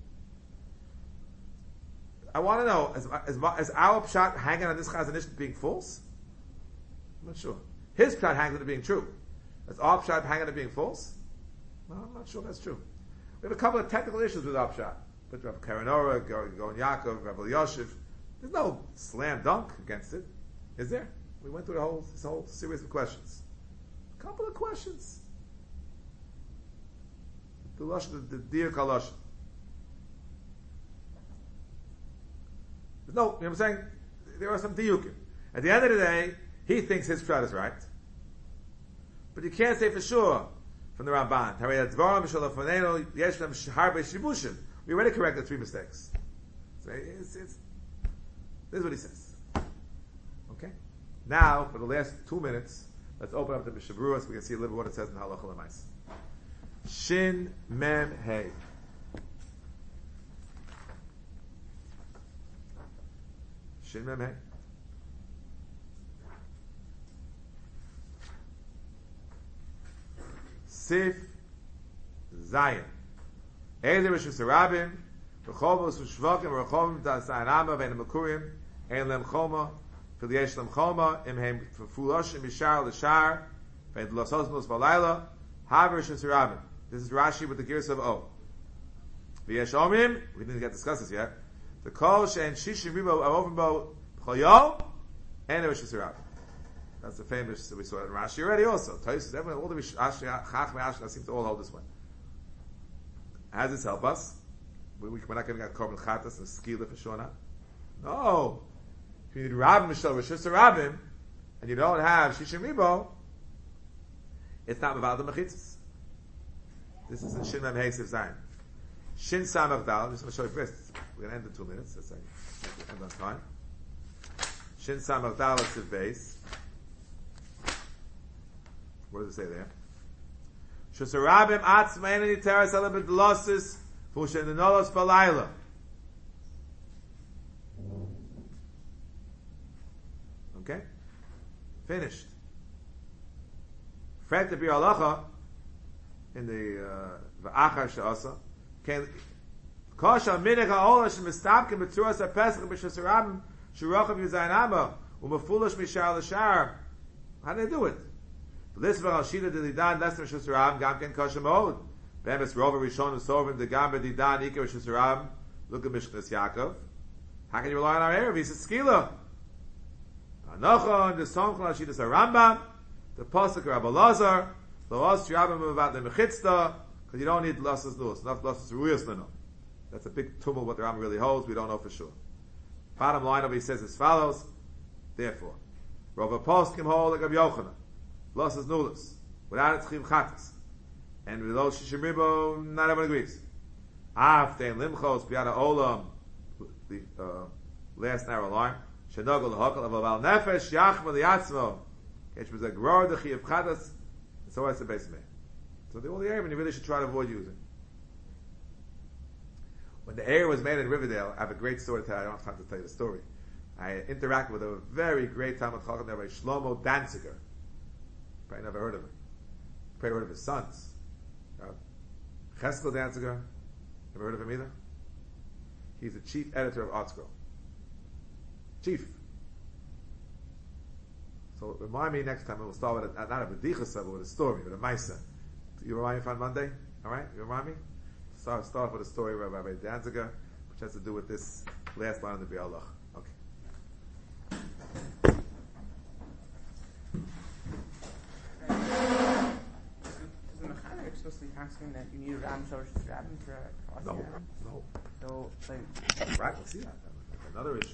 I want to know, is, is, is our pshat hanging on this Chazanish being false? I'm not sure. His pshat hangs on it being true. Is our pshat hanging on it being false? No, I'm not sure that's true. We have a couple of technical issues with our pshat. But Rav Karanora, Gaon Yaakov, Rav Yoshev, there's no slam dunk against it, is there? We went through the whole, this whole series of questions. A couple of questions. The Lush, the, the dear Kalash. No, you know what I'm saying? There are some diyukim. At the end of the day, he thinks his pshat is right. But you can't say for sure from the Ramban. We already corrected three mistakes. So it's, it's, this is what he says. Okay? Now, for the last two minutes, let's open up the Mishabruah so we can see a little bit what it says in Halacha L'Mais. Shin Mem Hey. Shin Mem Hey. Sif Zayin. Either Rishus Harabim, Rechovos Ushvokim, Rechovim Ta'asanama, Vein Makurim, Ein Lem Choma, Filiesh Lem Choma, Im Hem Fuloshim Mishar L'Shar, Vein L'Ososmos Valayla, Haver Rishus Harabim. This is Rashi with the gears of O. V'yesh Omrim, we didn't get to discuss this yet, the Kol She'en Shishim Ribo Avovimbo Choyo, and Rishus Harabim. That's the famous that we saw in Rashi already also. Tosis, everyone, all the Rashi, Chachmei Ashkenaz seem to all hold this way. How does this help us? We, we, we're not giving out korban chatas and skila for shona. No. If you need Rabbim Mishal Rishus Rabbim, and you don't have Shishim Ribo, it's not Mavad the Mechitzas. This is in Shin Mem Hey Sif Zayin. Shin Samach Dal, I'm just going to show you first. We're going to end in two minutes. That's like, end on time. Shin Samach Dal is Sif Beis. What does it say there? Shusarabim atzma enani teres alabed losses fushen nenolos balayla. Okay, finished. Fred the bir halacha in the va'achar she'asa can kosha minich ha'olah shemistabkim b'tzuras ha'pesach b'shusarabim shurachim yuzayin u'mafulish mishar l'shar. How do they do it? This var Shida de Didan Lester Shusram Gam Ken Kosher Mode. Bemis Rover Rishon Usovim the Gam Didan Iker Shusram. Look at Mishnas Yaakov. How can you rely on our Erev? He says Skila. Anochon the song from Shida Rambam. The Pasuk Rabbi Lazar. The Los Shrabim about the Mechitzta because you don't need losses lus. Enough losses ruyas no. That's a big tumult. What the Rambam really holds, we don't know for sure. Bottom line of he says as follows. Therefore, Rava Post came hold like Rabbi Yochanan. Losses nullus, without its chim chatas. And with those shishim ribo, not everyone agrees. After limchos b'yada olam, the uh, last narrow line, shenogol l'hokal avaval nefesh yachma liyatzmo, which was a gror the chiyav chatas, and so that's the base man. So the only area you really should try to avoid using. When the air was made in Riverdale, I have a great story to tell. I don't have time to tell you the story. I interacted with a very great Talmud Chacham there by Shlomo Danziger. Probably never heard of him. Probably heard of his sons. Uh, Cheskel Danziger. Never heard of him either? He's the chief editor of ArtScroll. Chief. So remind me next time, and we'll start with a, not a bedicha but with a story, with a maisa. You remind me on Monday? Alright? You remind me? Start, start with a story of Rabbi Danziger, which has to do with this last line of the Bi'alach. Okay. supposed to be asking that you need a ram shorish to grab him for a cross No, hand? no. So, like, Right, we'll see that. That's another issue.